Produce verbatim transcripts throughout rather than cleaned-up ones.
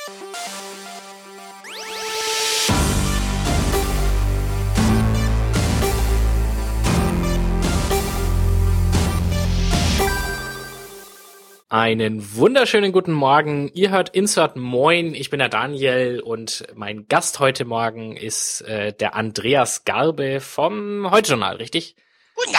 Einen wunderschönen guten Morgen. Ihr hört Insert Moin. Ich bin der Daniel und mein Gast heute Morgen ist äh, der Andreas Garbe vom Heute-Journal, richtig? Guten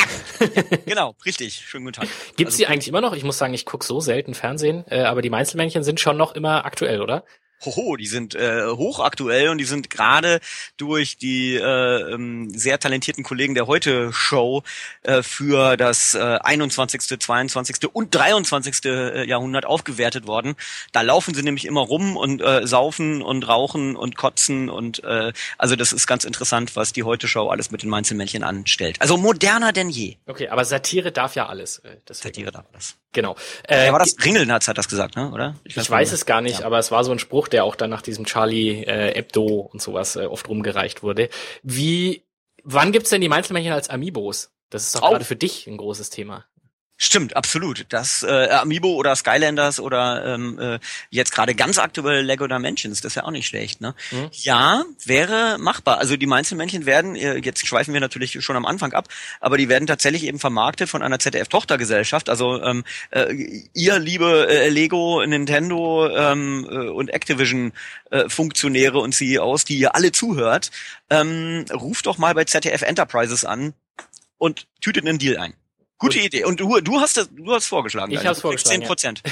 Tag! Genau, richtig. Schönen guten Tag. Gibt's die eigentlich immer noch? Ich muss sagen, ich gucke so selten Fernsehen, äh, aber die Mainzelmännchen sind schon noch immer aktuell, oder? Hoho, die sind äh, hochaktuell und die sind gerade durch die äh, ähm, sehr talentierten Kollegen der Heute-Show äh, für das äh, einundzwanzigste, zweiundzwanzigste und dreiundzwanzigste Äh, Jahrhundert aufgewertet worden. Da laufen sie nämlich immer rum und äh, saufen und rauchen und kotzen und äh, also das ist ganz interessant, was die Heute-Show alles mit den Mainzelmännchen anstellt. Also moderner denn je. Okay, aber Satire darf ja alles. Äh, Satire darf alles. Genau. Äh, ja, war das Ringelnatz hat das gesagt, ne? Oder? Ich, ich weiß es gar nicht, ja. Aber es war so ein Spruch, der auch dann nach diesem Charlie äh, Hebdo und sowas äh, oft rumgereicht wurde. Wie, wann gibt's denn die Mainzelmännchen als Amiibos? Das ist doch gerade für dich ein großes Thema. Stimmt, absolut. Das äh, Amiibo oder Skylanders oder ähm, äh, jetzt gerade ganz aktuell Lego Dimensions, das ist ja auch nicht schlecht, ne? Mhm. Ja, wäre machbar. Also die Mainzelmännchen werden, äh, jetzt schweifen wir natürlich schon am Anfang ab, aber die werden tatsächlich eben vermarktet von einer Z D F-Tochtergesellschaft. Also ähm, äh, ihr liebe äh, Lego, Nintendo ähm, äh, und Activision äh, Funktionäre und C E Os, die ihr alle zuhört, ähm, ruft doch mal bei Z D F Enterprises an und tütet einen Deal ein. Gute Idee. Und du, du hast das, du hast vorgeschlagen. Ich habe vorgeschlagen. zehn Prozent.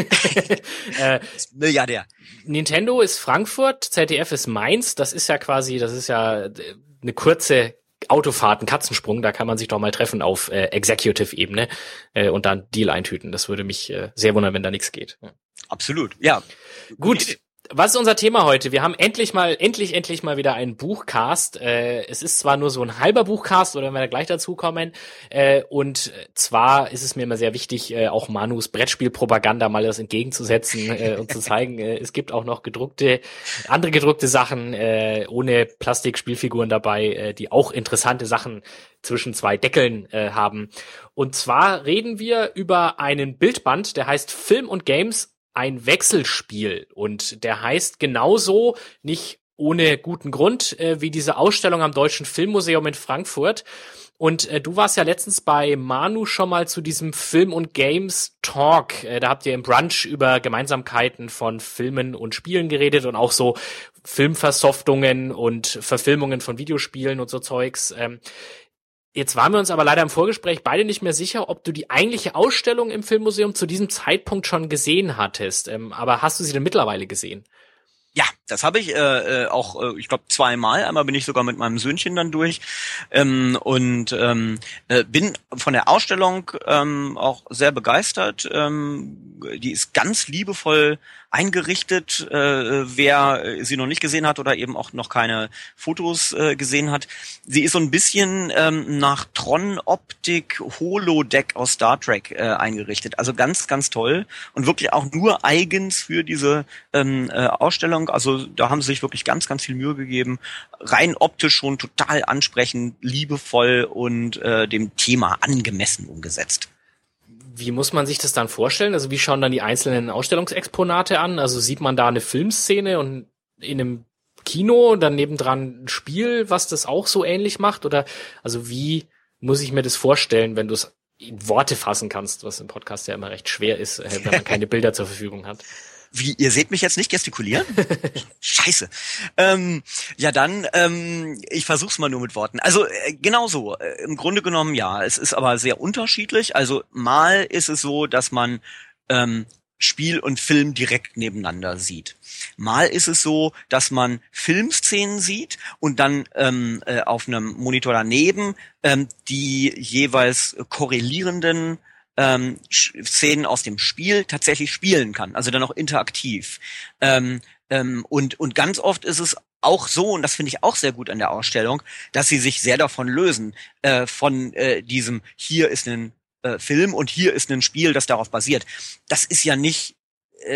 Ja. äh, Milliardär. Nintendo ist Frankfurt, Z D F ist Mainz. Das ist ja quasi, das ist ja eine kurze Autofahrt, ein Katzensprung. Da kann man sich doch mal treffen auf äh, Executive-Ebene äh, und dann Deal eintüten. Das würde mich äh, sehr wundern, wenn da nichts geht. Ja. Absolut. Ja. Gut. Was ist unser Thema heute? Wir haben endlich mal, endlich, endlich mal wieder einen Buchcast. Äh, es ist zwar nur so ein halber Buchcast, oder wenn wir da gleich dazu kommen. Äh, und zwar ist es mir immer sehr wichtig, äh, auch Manus Brettspielpropaganda mal das entgegenzusetzen äh, und zu zeigen, äh, es gibt auch noch gedruckte, andere gedruckte Sachen äh, ohne Plastikspielfiguren dabei, äh, die auch interessante Sachen zwischen zwei Deckeln äh, haben. Und zwar reden wir über einen Bildband, der heißt Film und Games, ein Wechselspiel, und der heißt genauso, nicht ohne guten Grund, äh, wie diese Ausstellung am Deutschen Filmmuseum in Frankfurt. Und äh, du warst ja letztens bei Manu schon mal zu diesem Film und Games Talk. Äh, da habt ihr im Brunch über Gemeinsamkeiten von Filmen und Spielen geredet und auch so Filmversoftungen und Verfilmungen von Videospielen und so Zeugs. Ähm, Jetzt waren wir uns aber leider im Vorgespräch beide nicht mehr sicher, ob du die eigentliche Ausstellung im Filmmuseum zu diesem Zeitpunkt schon gesehen hattest. Ähm, aber hast du sie denn mittlerweile gesehen? Ja, das habe ich äh, auch, äh, ich glaube, zweimal. Einmal bin ich sogar mit meinem Söhnchen dann durch ähm, und ähm, äh, bin von der Ausstellung ähm, auch sehr begeistert. Ähm, die ist ganz liebevoll eingerichtet. Äh, wer sie noch nicht gesehen hat oder eben auch noch keine Fotos äh, gesehen hat, sie ist so ein bisschen ähm, nach Tron-Optik Holodeck aus Star Trek äh, eingerichtet. Also ganz, ganz toll und wirklich auch nur eigens für diese ähm, äh, Ausstellung. Also da haben sie sich wirklich ganz, ganz viel Mühe gegeben. Rein optisch schon total ansprechend, liebevoll und äh, dem Thema angemessen umgesetzt. Wie muss man sich das dann vorstellen? Also wie schauen dann die einzelnen Ausstellungsexponate an? Also sieht man da eine Filmszene und in einem Kino dann nebendran ein Spiel, was das auch so ähnlich macht? Oder also wie muss ich mir das vorstellen, wenn du es in Worte fassen kannst, was im Podcast ja immer recht schwer ist, wenn man keine Bilder zur Verfügung hat? Wie, ihr seht mich jetzt nicht gestikulieren? Scheiße. Ähm, ja, dann, ähm, ich versuch's mal nur mit Worten. Also äh, genau so. Äh, Im Grunde genommen ja. Es ist aber sehr unterschiedlich. Also mal ist es so, dass man ähm, Spiel und Film direkt nebeneinander sieht. Mal ist es so, dass man Filmszenen sieht und dann ähm, äh, auf einem Monitor daneben ähm, die jeweils korrelierenden ähm, Szenen aus dem Spiel tatsächlich spielen kann, also dann auch interaktiv. Ähm, ähm, und und ganz oft ist es auch so, und das finde ich auch sehr gut an der Ausstellung, dass sie sich sehr davon lösen, äh, von äh, diesem, hier ist ein äh, Film und hier ist ein Spiel, das darauf basiert. Das ist ja nicht äh,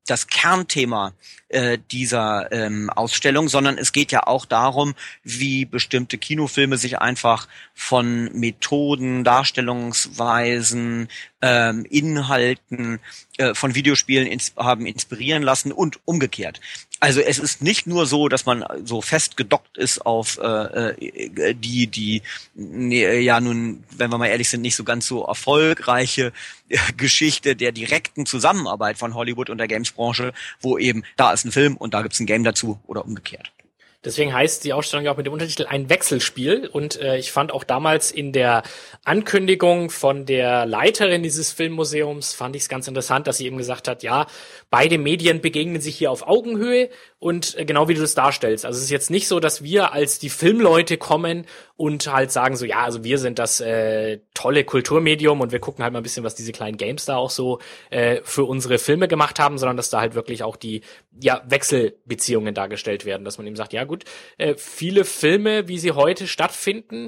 das Kernthema äh, dieser ähm, Ausstellung, sondern es geht ja auch darum, wie bestimmte Kinofilme sich einfach von Methoden, Darstellungsweisen, ähm, Inhalten äh, von Videospielen ins, haben inspirieren lassen und umgekehrt. Also es ist nicht nur so, dass man so festgedockt ist auf äh, äh, die, die nee, ja nun, wenn wir mal ehrlich sind, nicht so ganz so erfolgreiche äh, Geschichte der direkten Zusammenarbeit von Hollywood und der Gamesbranche, wo eben da ist ein Film und da gibt's ein Game dazu oder umgekehrt. Deswegen heißt die Ausstellung ja auch mit dem Untertitel ein Wechselspiel. Und äh, ich fand auch damals in der Ankündigung von der Leiterin dieses Filmmuseums, fand ich es ganz interessant, dass sie eben gesagt hat, ja, beide Medien begegnen sich hier auf Augenhöhe und äh, genau wie du das darstellst. Also es ist jetzt nicht so, dass wir als die Filmleute kommen und halt sagen so, ja, also wir sind das äh, tolle Kulturmedium und wir gucken halt mal ein bisschen, was diese kleinen Games da auch so äh, für unsere Filme gemacht haben, sondern dass da halt wirklich auch die ja Wechselbeziehungen dargestellt werden, dass man eben sagt, ja gut, äh, viele Filme, wie sie heute stattfinden,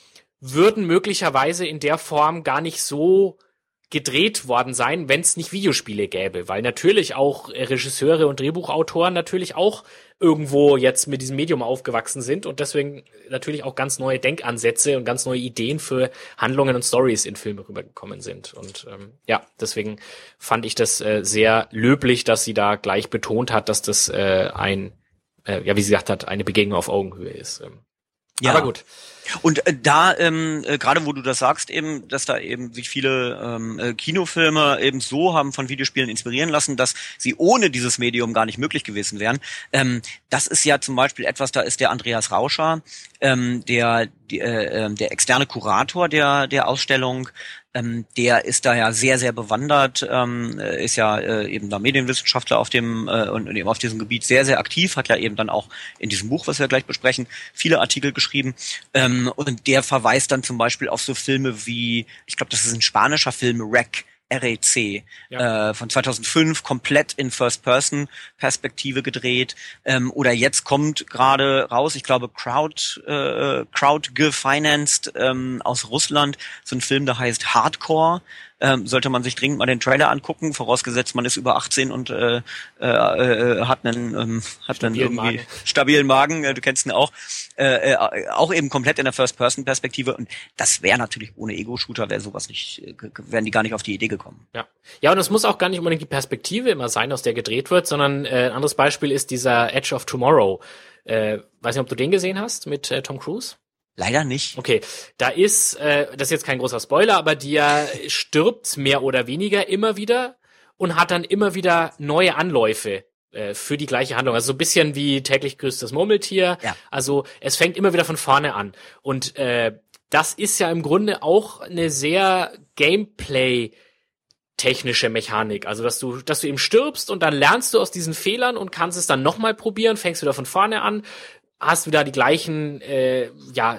würden möglicherweise in der Form gar nicht so gedreht worden sein, wenn es nicht Videospiele gäbe, weil natürlich auch Regisseure und Drehbuchautoren natürlich auch irgendwo jetzt mit diesem Medium aufgewachsen sind und deswegen natürlich auch ganz neue Denkansätze und ganz neue Ideen für Handlungen und Stories in Filme rübergekommen sind. Und ähm, ja, deswegen fand ich das äh, sehr löblich, dass sie da gleich betont hat, dass das äh, ein, äh, ja wie sie gesagt hat, eine Begegnung auf Augenhöhe ist. Ähm, ja. Aber gut. Und äh, da, ähm, äh, gerade wo du das sagst, eben, dass da eben sich viele ähm, äh, Kinofilme eben so haben von Videospielen inspirieren lassen, dass sie ohne dieses Medium gar nicht möglich gewesen wären. Ähm, das ist ja zum Beispiel etwas, da ist der Andreas Rauscher, ähm, der die, äh, der externe Kurator der der Ausstellung. Ähm, der ist da ja sehr, sehr bewandert, ähm, ist ja äh, eben da Medienwissenschaftler auf dem äh, und, und eben auf diesem Gebiet sehr, sehr aktiv, hat ja eben dann auch in diesem Buch, was wir gleich besprechen, viele Artikel geschrieben. Ähm, und der verweist dann zum Beispiel auf so Filme wie, ich glaube, das ist ein spanischer Film, Rec, R E C, ja. äh, von zweitausendfünf, komplett in First-Person-Perspektive gedreht. Ähm, oder jetzt kommt gerade raus, ich glaube, Crowd, äh, Crowd gefinanced ähm, aus Russland, so ein Film, der heißt Hardcore. Ähm, sollte man sich dringend mal den Trailer angucken, vorausgesetzt man ist über achtzehn und äh, äh, äh, hat einen ähm, hat einen irgendwie Magen. stabilen Magen, äh, du kennst ihn auch, äh, äh, auch eben komplett in der First-Person-Perspektive und das wäre natürlich ohne Ego-Shooter, wäre sowas nicht, äh, wären die gar nicht auf die Idee gekommen. Ja, ja und es muss auch gar nicht unbedingt die Perspektive immer sein, aus der gedreht wird, sondern äh, ein anderes Beispiel ist dieser Edge of Tomorrow. Äh, weiß nicht, ob du den gesehen hast mit äh, Tom Cruise? Leider nicht. Okay, da ist, äh, das ist jetzt kein großer Spoiler, aber der stirbt mehr oder weniger immer wieder und hat dann immer wieder neue Anläufe äh, für die gleiche Handlung. Also so ein bisschen wie täglich grüßt das Murmeltier. Ja. Also es fängt immer wieder von vorne an. Und äh, das ist ja im Grunde auch eine sehr Gameplay technische Mechanik, also dass du, dass du eben stirbst und dann lernst du aus diesen Fehlern und kannst es dann nochmal probieren, fängst wieder von vorne an, hast wieder die gleichen äh, ja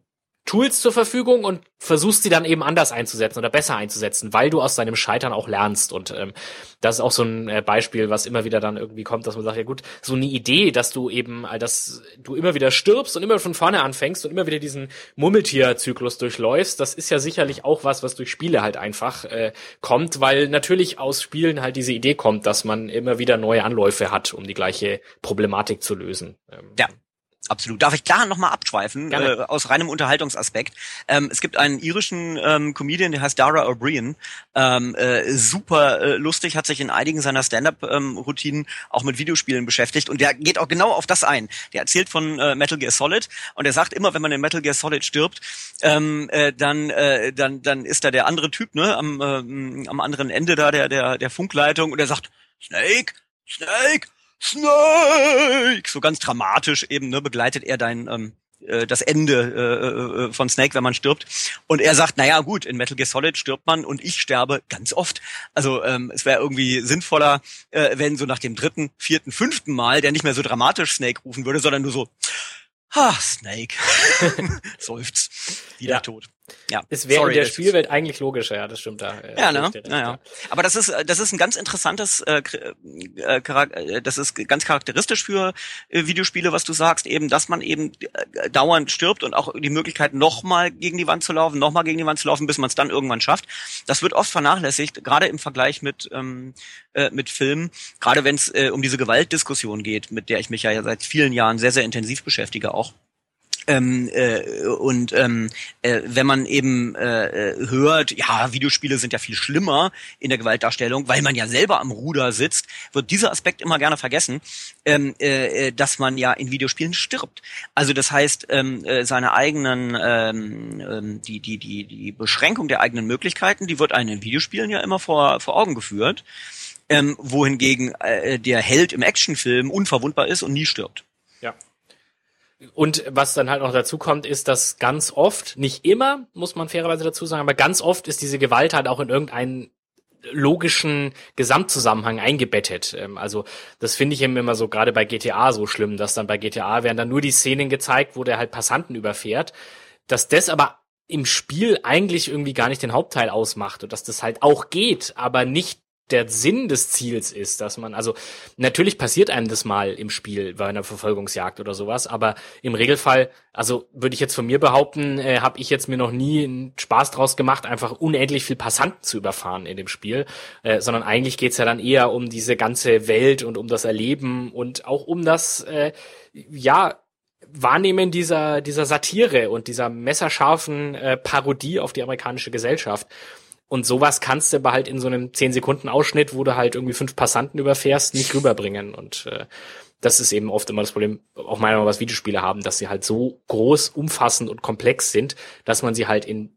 Tools zur Verfügung und versuchst sie dann eben anders einzusetzen oder besser einzusetzen, weil du aus deinem Scheitern auch lernst. Und ähm, das ist auch so ein äh, Beispiel, was immer wieder dann irgendwie kommt, dass man sagt, ja gut, so eine Idee, dass du eben, äh, dass du immer wieder stirbst und immer von vorne anfängst und immer wieder diesen Murmeltier-Zyklus durchläufst, das ist ja sicherlich auch was, was durch Spiele halt einfach äh, kommt, weil natürlich aus Spielen halt diese Idee kommt, dass man immer wieder neue Anläufe hat, um die gleiche Problematik zu lösen. Ähm, ja. Absolut. Darf ich da nochmal abschweifen, äh, aus reinem Unterhaltungsaspekt. Ähm, es gibt einen irischen ähm, Comedian, der heißt Dara O'Brien, ähm, äh, super äh, lustig, hat sich in einigen seiner Stand-Up-Routinen ähm, auch mit Videospielen beschäftigt und der geht auch genau auf das ein. Der erzählt von äh, Metal Gear Solid und er sagt immer, wenn man in Metal Gear Solid stirbt, ähm, äh, dann äh, dann dann ist da der andere Typ, ne, am äh, am anderen Ende da der der der Funkleitung und er sagt, Snake, Snake, Snake! So ganz dramatisch eben, ne, begleitet er dein ähm, äh, das Ende äh, von Snake, wenn man stirbt. Und er sagt, naja gut, in Metal Gear Solid stirbt man und ich sterbe ganz oft. Also ähm, es wäre irgendwie sinnvoller, äh, wenn so nach dem dritten, vierten, fünften Mal der nicht mehr so dramatisch Snake rufen würde, sondern nur so, ha, Snake. Seufzt. Wieder ja. tot. Ja, es wäre sorry, in der das Spielwelt eigentlich logischer, ja, das stimmt da. Äh, Ja, ne? recht, Ja, ja. Aber das ist das ist ein ganz interessantes, äh, äh, Charak- das ist ganz charakteristisch für äh, Videospiele, was du sagst, eben, dass man eben äh, dauernd stirbt und auch die Möglichkeit, nochmal gegen die Wand zu laufen, nochmal gegen die Wand zu laufen, bis man es dann irgendwann schafft. Das wird oft vernachlässigt, gerade im Vergleich mit ähm, äh, mit Filmen, gerade wenn es äh, um diese Gewaltdiskussion geht, mit der ich mich ja seit vielen Jahren sehr, sehr intensiv beschäftige auch. Ähm, äh, und ähm, äh, wenn man eben äh, hört, ja, Videospiele sind ja viel schlimmer in der Gewaltdarstellung, weil man ja selber am Ruder sitzt, wird dieser Aspekt immer gerne vergessen, ähm, äh, dass man ja in Videospielen stirbt. Also das heißt, ähm, äh, seine eigenen, ähm, ähm, die die die die Beschränkung der eigenen Möglichkeiten, die wird einem in Videospielen ja immer vor vor Augen geführt, ähm, wohingegen äh, der Held im Actionfilm unverwundbar ist und nie stirbt. Ja. Und was dann halt noch dazu kommt, ist, dass ganz oft, nicht immer, muss man fairerweise dazu sagen, aber ganz oft ist diese Gewalt halt auch in irgendeinen logischen Gesamtzusammenhang eingebettet. Also das finde ich eben immer so, gerade bei G T A so schlimm, dass dann bei G T A werden dann nur die Szenen gezeigt, wo der halt Passanten überfährt, dass das aber im Spiel eigentlich irgendwie gar nicht den Hauptteil ausmacht und dass das halt auch geht, aber nicht der Sinn des Ziels ist, dass man, also natürlich passiert einem das mal im Spiel bei einer Verfolgungsjagd oder sowas, aber im Regelfall, also würde ich jetzt von mir behaupten, äh, habe ich jetzt mir noch nie einen Spaß draus gemacht, einfach unendlich viel Passanten zu überfahren in dem Spiel, äh, sondern eigentlich geht's ja dann eher um diese ganze Welt und um das Erleben und auch um das, äh, ja, Wahrnehmen dieser dieser Satire und dieser messerscharfen äh, Parodie auf die amerikanische Gesellschaft. Und sowas kannst du aber halt in so einem zehn Sekunden Ausschnitt, wo du halt irgendwie fünf Passanten überfährst, nicht rüberbringen. Und äh, das ist eben oft immer das Problem, auch meiner Meinung nach, was Videospiele haben, dass sie halt so groß, umfassend und komplex sind, dass man sie halt in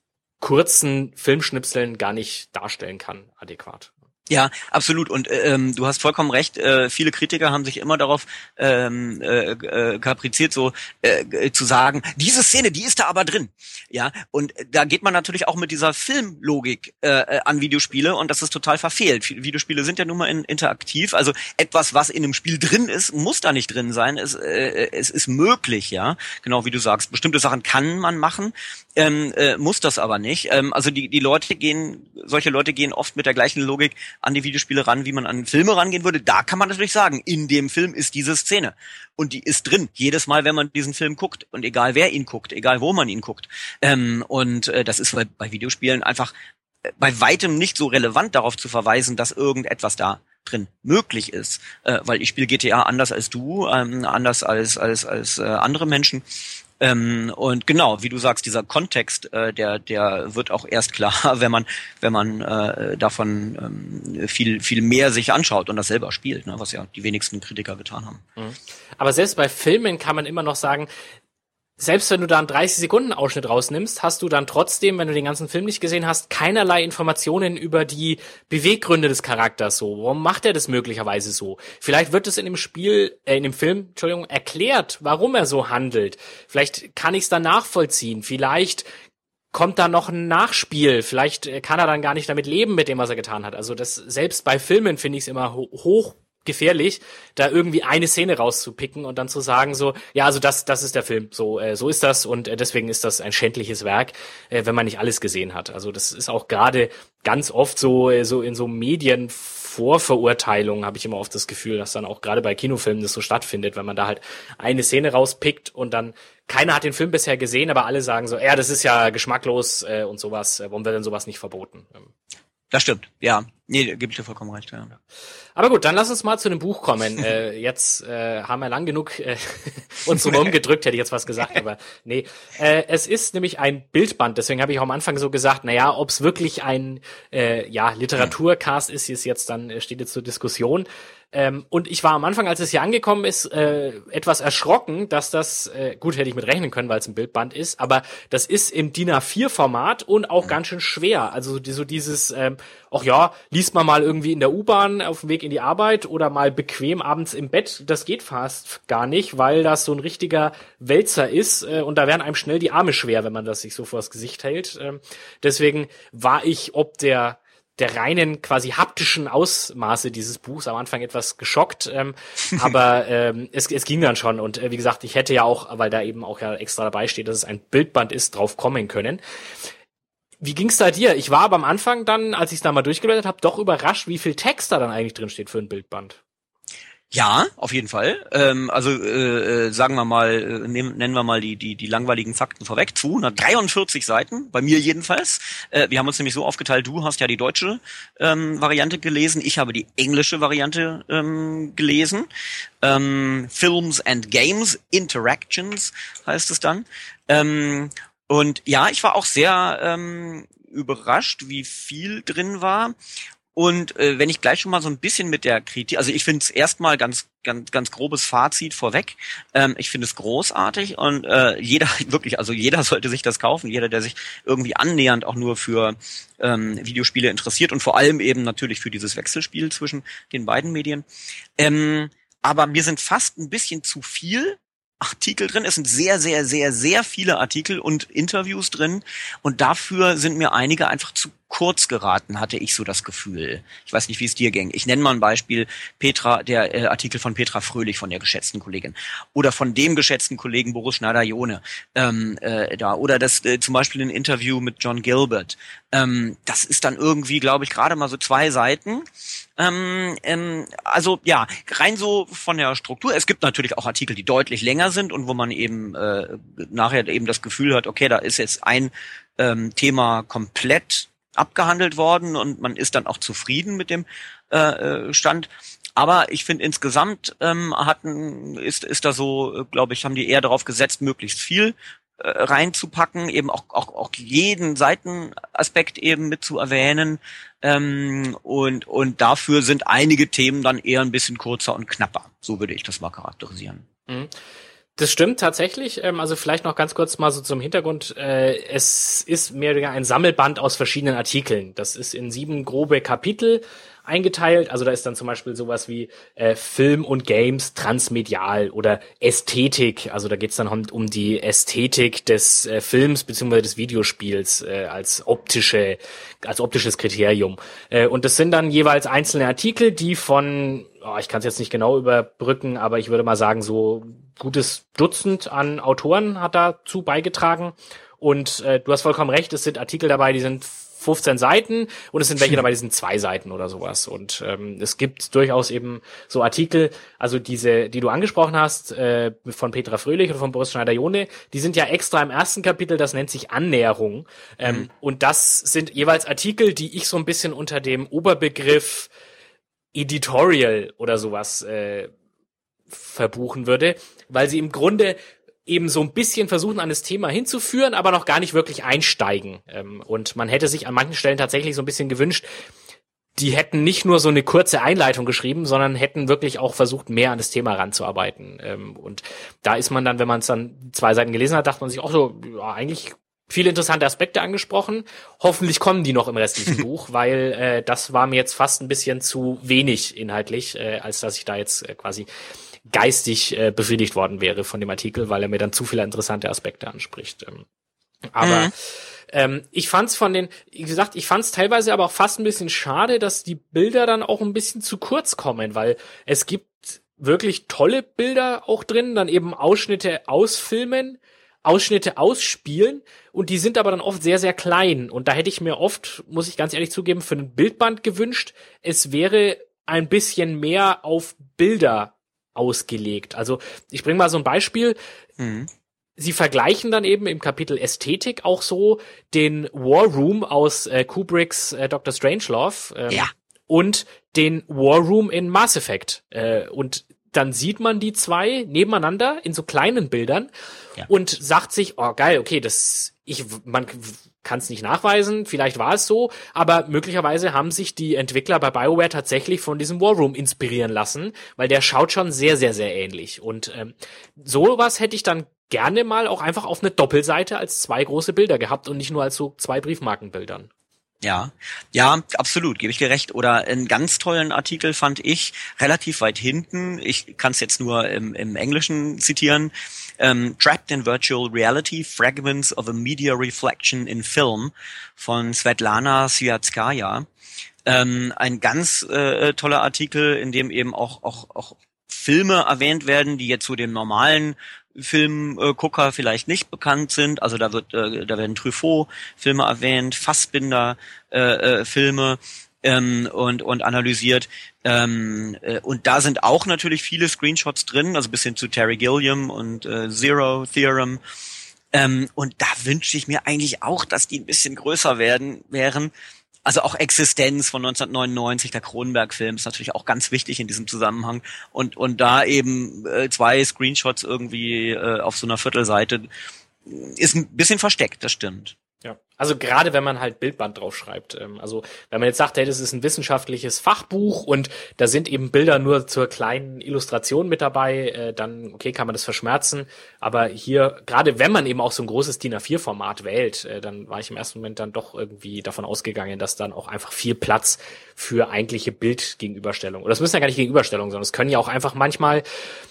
kurzen Filmschnipseln gar nicht darstellen kann, adäquat. Ja, absolut. Und ähm, du hast vollkommen recht. Äh, viele Kritiker haben sich immer darauf ähm, äh, äh, kapriziert, so äh, zu sagen, diese Szene, die ist da aber drin. Ja, und da geht man natürlich auch mit dieser Filmlogik äh, an Videospiele und das ist total verfehlt. Videospiele sind ja nun mal in, interaktiv. Also etwas, was in einem Spiel drin ist, muss da nicht drin sein. Es, äh, es ist möglich, ja. Genau wie du sagst. Bestimmte Sachen kann man machen. Ähm, äh, muss das aber nicht. Ähm, also die die Leute gehen, solche Leute gehen oft mit der gleichen Logik an die Videospiele ran, wie man an Filme rangehen würde. Da kann man natürlich sagen, in dem Film ist diese Szene und die ist drin. Jedes Mal, wenn man diesen Film guckt und egal wer ihn guckt, egal wo man ihn guckt. Ähm, und äh, das ist bei, bei Videospielen einfach äh, bei weitem nicht so relevant, darauf zu verweisen, dass irgendetwas da drin möglich ist, äh, weil ich spiele G T A anders als du, ähm, anders als als als äh, andere Menschen. Ähm, und genau, wie du sagst, dieser Kontext, äh, der der wird auch erst klar, wenn man wenn man äh, davon ähm, viel viel mehr sich anschaut und das selber spielt, ne, was ja die wenigsten Kritiker getan haben. Mhm. Aber selbst bei Filmen kann man immer noch sagen, selbst wenn du da einen dreißig Sekunden Ausschnitt rausnimmst, hast du dann trotzdem, wenn du den ganzen Film nicht gesehen hast, keinerlei Informationen über die Beweggründe des Charakters so. Warum macht er das möglicherweise so? Vielleicht wird es in dem Spiel, äh, in dem Film, Entschuldigung, erklärt, warum er so handelt. Vielleicht kann ich es dann nachvollziehen. Vielleicht kommt da noch ein Nachspiel. Vielleicht kann er dann gar nicht damit leben, mit dem, was er getan hat. Also das, selbst bei Filmen finde ich es immer ho- hoch gefährlich, da irgendwie eine Szene rauszupicken und dann zu sagen so, ja, also das das ist der Film, so äh, so ist das und äh, deswegen ist das ein schändliches Werk, äh, wenn man nicht alles gesehen hat. Also das ist auch gerade ganz oft so äh, so in so Medienvorverurteilungen habe ich immer oft das Gefühl, dass dann auch gerade bei Kinofilmen das so stattfindet, wenn man da halt eine Szene rauspickt und dann keiner hat den Film bisher gesehen, aber alle sagen so, ja, das ist ja geschmacklos äh, und sowas, äh, warum wird denn sowas nicht verboten? Das stimmt, ja. Nee, da gebe ich dir vollkommen recht, ja. Aber gut, dann lass uns mal zu dem Buch kommen. äh, jetzt äh, haben wir lang genug äh, uns so rumgedrückt, hätte ich jetzt was gesagt, aber nee. Äh, es ist nämlich ein Bildband, deswegen habe ich auch am Anfang so gesagt, naja, ob es wirklich ein äh, ja Literaturcast ist, ist jetzt dann, äh, steht jetzt zur Diskussion. Ähm, und ich war am Anfang, als es hier angekommen ist, äh, etwas erschrocken, dass das, äh, gut, hätte ich mit rechnen können, weil es ein Bildband ist, aber das ist im D I N A vier Format und auch ganz schön schwer. Also so dieses, ähm, ach ja, liest man mal irgendwie in der U-Bahn auf dem Weg in die Arbeit oder mal bequem abends im Bett, das geht fast gar nicht, weil das so ein richtiger Wälzer ist äh, und da werden einem schnell die Arme schwer, wenn man das sich so vors Gesicht hält. Ähm, deswegen war ich ob der der reinen quasi haptischen Ausmaße dieses Buchs am Anfang etwas geschockt, ähm, aber ähm, es, es ging dann schon und äh, wie gesagt, ich hätte ja auch, weil da eben auch ja extra dabei steht, dass es ein Bildband ist, drauf kommen können. Wie ging's da dir? Ich war aber am Anfang dann, als ich es da mal durchgeblättert habe, doch überrascht, wie viel Text da dann eigentlich drin steht für ein Bildband. Ja, auf jeden Fall. Ähm, also äh, sagen wir mal, äh, nehmen, nennen wir mal die die die langweiligen Fakten vorweg. zweihundertdreiundvierzig Seiten, bei mir jedenfalls. Äh, wir haben uns nämlich so aufgeteilt, du hast ja die deutsche ähm, Variante gelesen, ich habe die englische Variante ähm, gelesen. Ähm, Films and Games, Interactions heißt es dann. Ähm, und ja, ich war auch sehr ähm, überrascht, wie viel drin war. Und äh, wenn ich gleich schon mal so ein bisschen mit der Kritik, also ich finde es erstmal ganz ganz ganz grobes Fazit vorweg. Ähm, ich finde es großartig und äh, jeder wirklich, also jeder sollte sich das kaufen, jeder, der sich irgendwie annähernd auch nur für ähm, Videospiele interessiert und vor allem eben natürlich für dieses Wechselspiel zwischen den beiden Medien. Ähm, aber mir sind fast ein bisschen zu viel Artikel drin. Es sind sehr, sehr, sehr, sehr viele Artikel und Interviews drin und dafür sind mir einige einfach zu kurz geraten, hatte ich so das Gefühl. Ich weiß nicht, wie es dir ging. Ich nenne mal ein Beispiel, Petra, der äh, Artikel von Petra Fröhlich, von der geschätzten Kollegin. Oder von dem geschätzten Kollegen Boris Schneider-Jone. Ähm, äh, da. Oder das äh, zum Beispiel ein Interview mit John Gilbert. Ähm, das ist dann irgendwie, glaube ich, gerade mal so zwei Seiten. Ähm, ähm, also ja, rein so von der Struktur. Es gibt natürlich auch Artikel, die deutlich länger sind und wo man eben äh, nachher eben das Gefühl hat, okay, da ist jetzt ein ähm, Thema komplett abgehandelt worden und man ist dann auch zufrieden mit dem äh, Stand. Aber ich finde insgesamt ähm, hatten ist ist da so, glaube ich, haben die eher darauf gesetzt, möglichst viel äh, reinzupacken, eben auch auch auch jeden Seitenaspekt eben mit zu erwähnen. Ähm, und und dafür sind einige Themen dann eher ein bisschen kürzer und knapper. So würde ich das mal charakterisieren. Mhm. Das stimmt tatsächlich. Also vielleicht noch ganz kurz mal so zum Hintergrund. Es ist mehr oder weniger ein Sammelband aus verschiedenen Artikeln. Das ist in sieben grobe Kapitel eingeteilt. Also da ist dann zum Beispiel sowas wie äh, Film und Games transmedial oder Ästhetik. Also da geht's dann um, um die Ästhetik des äh, Films bzw. des Videospiels äh, als optische, als optisches Kriterium. Äh, und das sind dann jeweils einzelne Artikel, die von, oh, ich kann es jetzt nicht genau überbrücken, aber ich würde mal sagen, so gutes Dutzend an Autoren hat dazu beigetragen. Und äh, du hast vollkommen recht, es sind Artikel dabei, die sind fünfzehn Seiten und es sind welche dabei, die sind zwei Seiten oder sowas. Und ähm, es gibt durchaus eben so Artikel, also diese, die du angesprochen hast, äh, von Petra Fröhlich oder von Boris Schneider-Jone, die sind ja extra im ersten Kapitel, das nennt sich Annäherung. Ähm, mhm. Und das sind jeweils Artikel, die ich so ein bisschen unter dem Oberbegriff Editorial oder sowas äh, verbuchen würde, weil sie im Grunde eben so ein bisschen versuchen, an das Thema hinzuführen, aber noch gar nicht wirklich einsteigen. Und man hätte sich an manchen Stellen tatsächlich so ein bisschen gewünscht, die hätten nicht nur so eine kurze Einleitung geschrieben, sondern hätten wirklich auch versucht, mehr an das Thema ranzuarbeiten. Und da ist man dann, wenn man es dann zwei Seiten gelesen hat, dachte man sich auch so, ja, eigentlich viele interessante Aspekte angesprochen. Hoffentlich kommen die noch im restlichen Buch, weil äh, das war mir jetzt fast ein bisschen zu wenig inhaltlich, äh, als dass ich da jetzt äh, quasi geistig äh, befriedigt worden wäre von dem Artikel, weil er mir dann zu viele interessante Aspekte anspricht. Ähm, aber mhm. ähm, ich fand's von den, wie gesagt, ich fand's teilweise aber auch fast ein bisschen schade, dass die Bilder dann auch ein bisschen zu kurz kommen, weil es gibt wirklich tolle Bilder auch drin, dann eben Ausschnitte ausfilmen, Ausschnitte ausspielen und die sind aber dann oft sehr, sehr klein. Und da hätte ich mir oft, muss ich ganz ehrlich zugeben, für ein Bildband gewünscht, es wäre ein bisschen mehr auf Bilder ausgelegt. Also ich bringe mal so ein Beispiel. Mhm. Sie vergleichen dann eben im Kapitel Ästhetik auch so den War Room aus äh, Kubricks äh, Doktor Strangelove ähm, ja. und den War Room in Mass Effect. Äh, und dann sieht man die zwei nebeneinander in so kleinen Bildern ja. und sagt sich, oh geil, okay, das ich man kann es nicht nachweisen, vielleicht war es so, aber möglicherweise haben sich die Entwickler bei BioWare tatsächlich von diesem War Room inspirieren lassen, weil der schaut schon sehr, sehr, sehr ähnlich. Und ähm, sowas hätte ich dann gerne mal auch einfach auf eine Doppelseite als zwei große Bilder gehabt und nicht nur als so zwei Briefmarkenbildern. Ja, ja, absolut, gebe ich dir recht. Oder einen ganz tollen Artikel fand ich relativ weit hinten. Ich kann es jetzt nur im, im Englischen zitieren. Ähm, Trapped in Virtual Reality, Fragments of a Media Reflection in Film von Svetlana Sviatskaya. Ähm, ein ganz äh, toller Artikel, in dem eben auch, auch, auch Filme erwähnt werden, die jetzt zu dem normalen Filmgucker vielleicht nicht bekannt sind. Also da wird, äh, da werden Truffaut-Filme erwähnt, Fassbinder-Filme äh, ähm, und und analysiert. Ähm, äh, und da sind auch natürlich viele Screenshots drin, also bis hin zu Terry Gilliam und äh, Zero Theorem. Ähm, und da wünsche ich mir eigentlich auch, dass die ein bisschen größer werden wären. Also auch Existenz von neunzehnhundertneunundneunzig, der Cronenberg-Film, ist natürlich auch ganz wichtig in diesem Zusammenhang. Und und da eben äh, zwei Screenshots irgendwie äh, auf so einer Viertelseite ist ein bisschen versteckt, das stimmt. Ja, also gerade wenn man halt Bildband draufschreibt. Ähm, also wenn man jetzt sagt, hey, das ist ein wissenschaftliches Fachbuch und da sind eben Bilder nur zur kleinen Illustration mit dabei, äh, dann okay, kann man das verschmerzen. Aber hier, gerade wenn man eben auch so ein großes D I N A vier Format wählt, äh, dann war ich im ersten Moment dann doch irgendwie davon ausgegangen, dass dann auch einfach viel Platz für eigentliche Bildgegenüberstellung. Oder das müssen ja gar nicht Gegenüberstellungen, sondern es können ja auch einfach manchmal,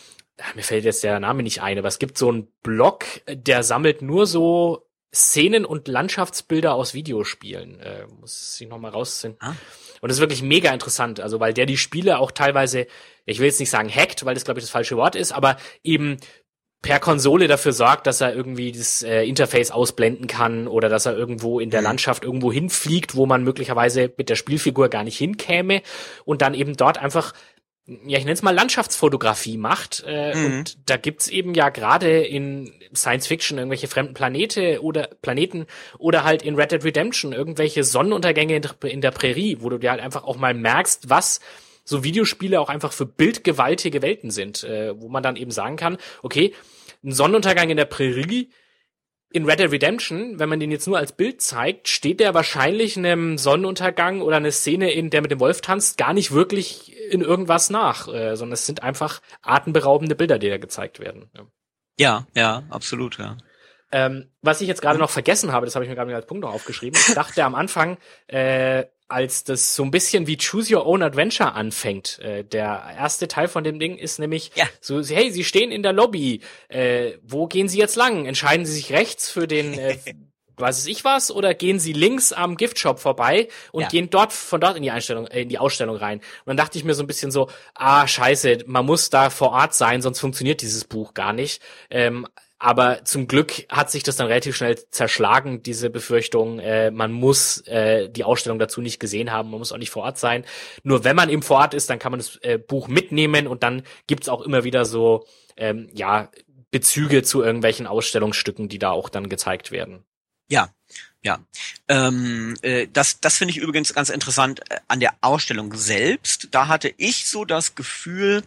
mir fällt jetzt der Name nicht ein, aber es gibt so einen Blog, der sammelt nur so Szenen und Landschaftsbilder aus Videospielen. Äh, muss ich noch mal rausziehen. Ah. Und das ist wirklich mega interessant, also weil der die Spiele auch teilweise, ich will jetzt nicht sagen hackt, weil das glaube ich das falsche Wort ist, aber eben per Konsole dafür sorgt, dass er irgendwie das äh, Interface ausblenden kann oder dass er irgendwo in der mhm. Landschaft irgendwo hinfliegt, wo man möglicherweise mit der Spielfigur gar nicht hinkäme und dann eben dort einfach, ja, ich nenne es mal Landschaftsfotografie macht. Äh, mhm. Und da gibt's eben ja gerade in Science Fiction irgendwelche fremden Planete oder Planeten oder halt in Red Dead Redemption irgendwelche Sonnenuntergänge in der Prärie, wo du dir halt einfach auch mal merkst, was so Videospiele auch einfach für bildgewaltige Welten sind, äh, wo man dann eben sagen kann, okay, ein Sonnenuntergang in der Prärie in Red Dead Redemption, wenn man den jetzt nur als Bild zeigt, steht der wahrscheinlich einem Sonnenuntergang oder eine Szene, in der mit dem Wolf tanzt, gar nicht wirklich in irgendwas nach, äh, sondern es sind einfach atemberaubende Bilder, die da gezeigt werden. Ja, ja, ja, absolut, ja. Ähm, was ich jetzt gerade noch vergessen habe, das habe ich mir gerade als Punkt noch aufgeschrieben. Ich dachte am Anfang, äh, als das so ein bisschen wie Choose Your Own Adventure anfängt. Äh, der erste Teil von dem Ding ist nämlich ja. so, hey, Sie stehen in der Lobby. Äh, wo gehen Sie jetzt lang? Entscheiden Sie sich rechts für den, äh, weiß ich was, oder gehen Sie links am Giftshop vorbei und ja. gehen dort von dort in die Einstellung, äh, in die Ausstellung rein? Und dann dachte ich mir so ein bisschen so, ah, scheiße, man muss da vor Ort sein, sonst funktioniert dieses Buch gar nicht. Ähm, Aber zum Glück hat sich das dann relativ schnell zerschlagen, diese Befürchtung. Äh, man muss äh, die Ausstellung dazu nicht gesehen haben, man muss auch nicht vor Ort sein. Nur wenn man eben vor Ort ist, dann kann man das äh, Buch mitnehmen und dann gibt's auch immer wieder so ähm, ja Bezüge zu irgendwelchen Ausstellungsstücken, die da auch dann gezeigt werden. Ja, ja. Ähm, äh, das das finde ich übrigens ganz interessant äh, an der Ausstellung selbst. Da hatte ich so das Gefühl,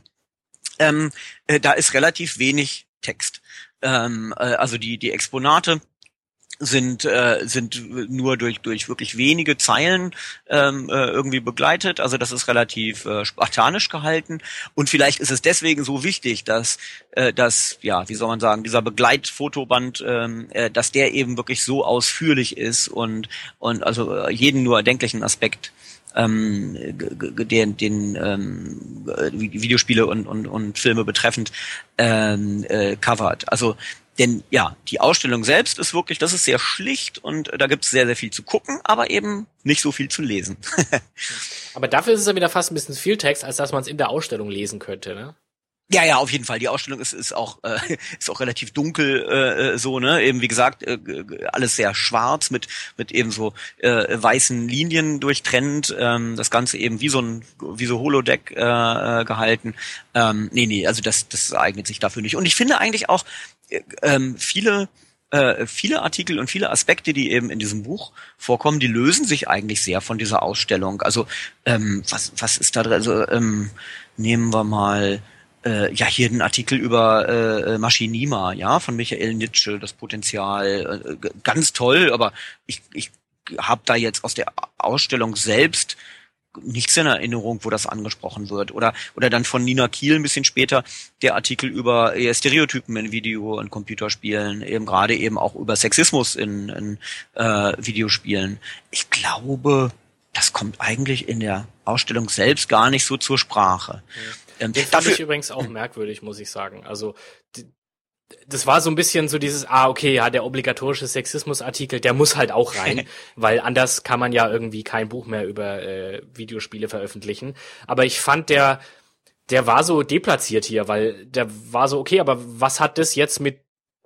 ähm, äh, da ist relativ wenig Text. Ähm, äh, also die die Exponate sind äh, sind nur durch durch wirklich wenige Zeilen ähm, äh, irgendwie begleitet. Also das ist relativ äh, spartanisch gehalten und vielleicht ist es deswegen so wichtig, dass äh, dass ja wie soll man sagen dieser Begleitfotoband, ähm, äh, dass der eben wirklich so ausführlich ist und und also äh, jeden nur erdenklichen Aspekt ähm, den, den ähm, Videospiele und, und, und Filme betreffend ähm, äh, covert. Also denn ja, die Ausstellung selbst ist wirklich, das ist sehr schlicht und da gibt es sehr, sehr viel zu gucken, aber eben nicht so viel zu lesen. Aber dafür ist es ja wieder fast ein bisschen viel Text, als dass man es in der Ausstellung lesen könnte, ne? Ja, ja, auf jeden Fall. Die Ausstellung ist ist auch äh, ist auch relativ dunkel äh, so, ne? Eben wie gesagt, äh, alles sehr schwarz mit mit eben so äh, weißen Linien durchtrennt. Ähm, das Ganze eben wie so ein wie so Holodeck äh, gehalten. Ähm, nee, nee, also das das eignet sich dafür nicht. Und ich finde eigentlich auch äh, ähm, viele äh, viele Artikel und viele Aspekte, die eben in diesem Buch vorkommen, die lösen sich eigentlich sehr von dieser Ausstellung. Also ähm, was was ist da drin? Also ähm, nehmen wir mal Äh, ja, hier ein Artikel über äh, Machinima, ja, von Michael Nitsche, das Potenzial, äh, ganz toll, aber ich ich habe da jetzt aus der Ausstellung selbst nichts in Erinnerung, wo das angesprochen wird. Oder oder dann von Nina Kiel ein bisschen später der Artikel über eher Stereotypen in Video- und Computerspielen, eben gerade eben auch über Sexismus in, in äh, Videospielen. Ich glaube, das kommt eigentlich in der Ausstellung selbst gar nicht so zur Sprache. Ja. Den fand dafür, ich übrigens auch merkwürdig, muss ich sagen. Also die, das war so ein bisschen so dieses, ah, okay, ja, der obligatorische Sexismusartikel, der muss halt auch rein, weil anders kann man ja irgendwie kein Buch mehr über äh, Videospiele veröffentlichen. Aber ich fand, der der war so deplatziert hier, weil der war so, okay, aber was hat das jetzt mit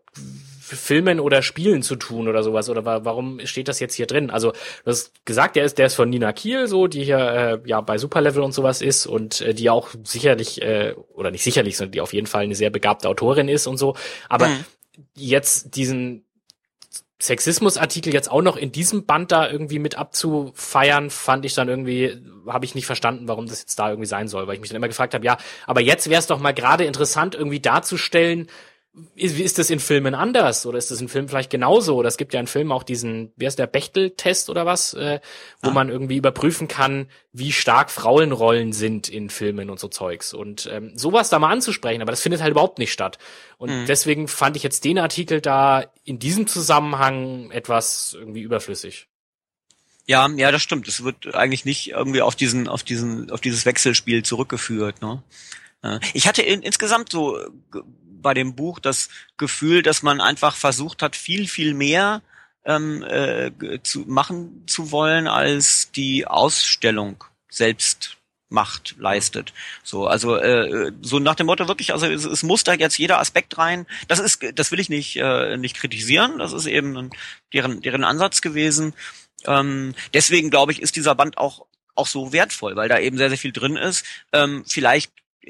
Filmen oder Spielen zu tun oder sowas? Oder wa- warum steht das jetzt hier drin? Also, du hast gesagt, der ist, der ist von Nina Kiel, so, die hier äh, ja bei Superlevel und sowas ist und äh, die auch sicherlich, äh, oder nicht sicherlich, sondern die auf jeden Fall eine sehr begabte Autorin ist und so. Aber mhm. jetzt diesen Sexismusartikel jetzt auch noch in diesem Band da irgendwie mit abzufeiern, fand ich dann irgendwie, habe ich nicht verstanden, warum das jetzt da irgendwie sein soll, weil ich mich dann immer gefragt habe, ja, aber jetzt wäre es doch mal gerade interessant, irgendwie darzustellen, Ist, ist das in Filmen anders oder ist das in Filmen vielleicht genauso? Oder es gibt ja in Filmen auch diesen, wie heißt der, Bechtel-Test oder was, äh, wo ah. man irgendwie überprüfen kann, wie stark Frauenrollen sind in Filmen und so Zeugs. Und ähm, sowas da mal anzusprechen, aber das findet halt überhaupt nicht statt. Und mhm. deswegen fand ich jetzt den Artikel da in diesem Zusammenhang etwas irgendwie überflüssig. Ja, ja, das stimmt. Es wird eigentlich nicht irgendwie auf diesen, auf diesen, auf dieses Wechselspiel zurückgeführt, ne? Ich hatte in, insgesamt so bei dem Buch das Gefühl, dass man einfach versucht hat, viel, viel mehr ähm, äh, zu machen zu wollen, als die Ausstellung selbst macht, leistet. So, also äh, so nach dem Motto wirklich, also es, es muss da jetzt jeder Aspekt rein. Das ist, das will ich nicht äh, nicht kritisieren. Das ist eben deren deren Ansatz gewesen. Ähm, deswegen glaube ich, ist dieser Band auch auch so wertvoll, weil da eben sehr sehr viel drin ist. Ähm, vielleicht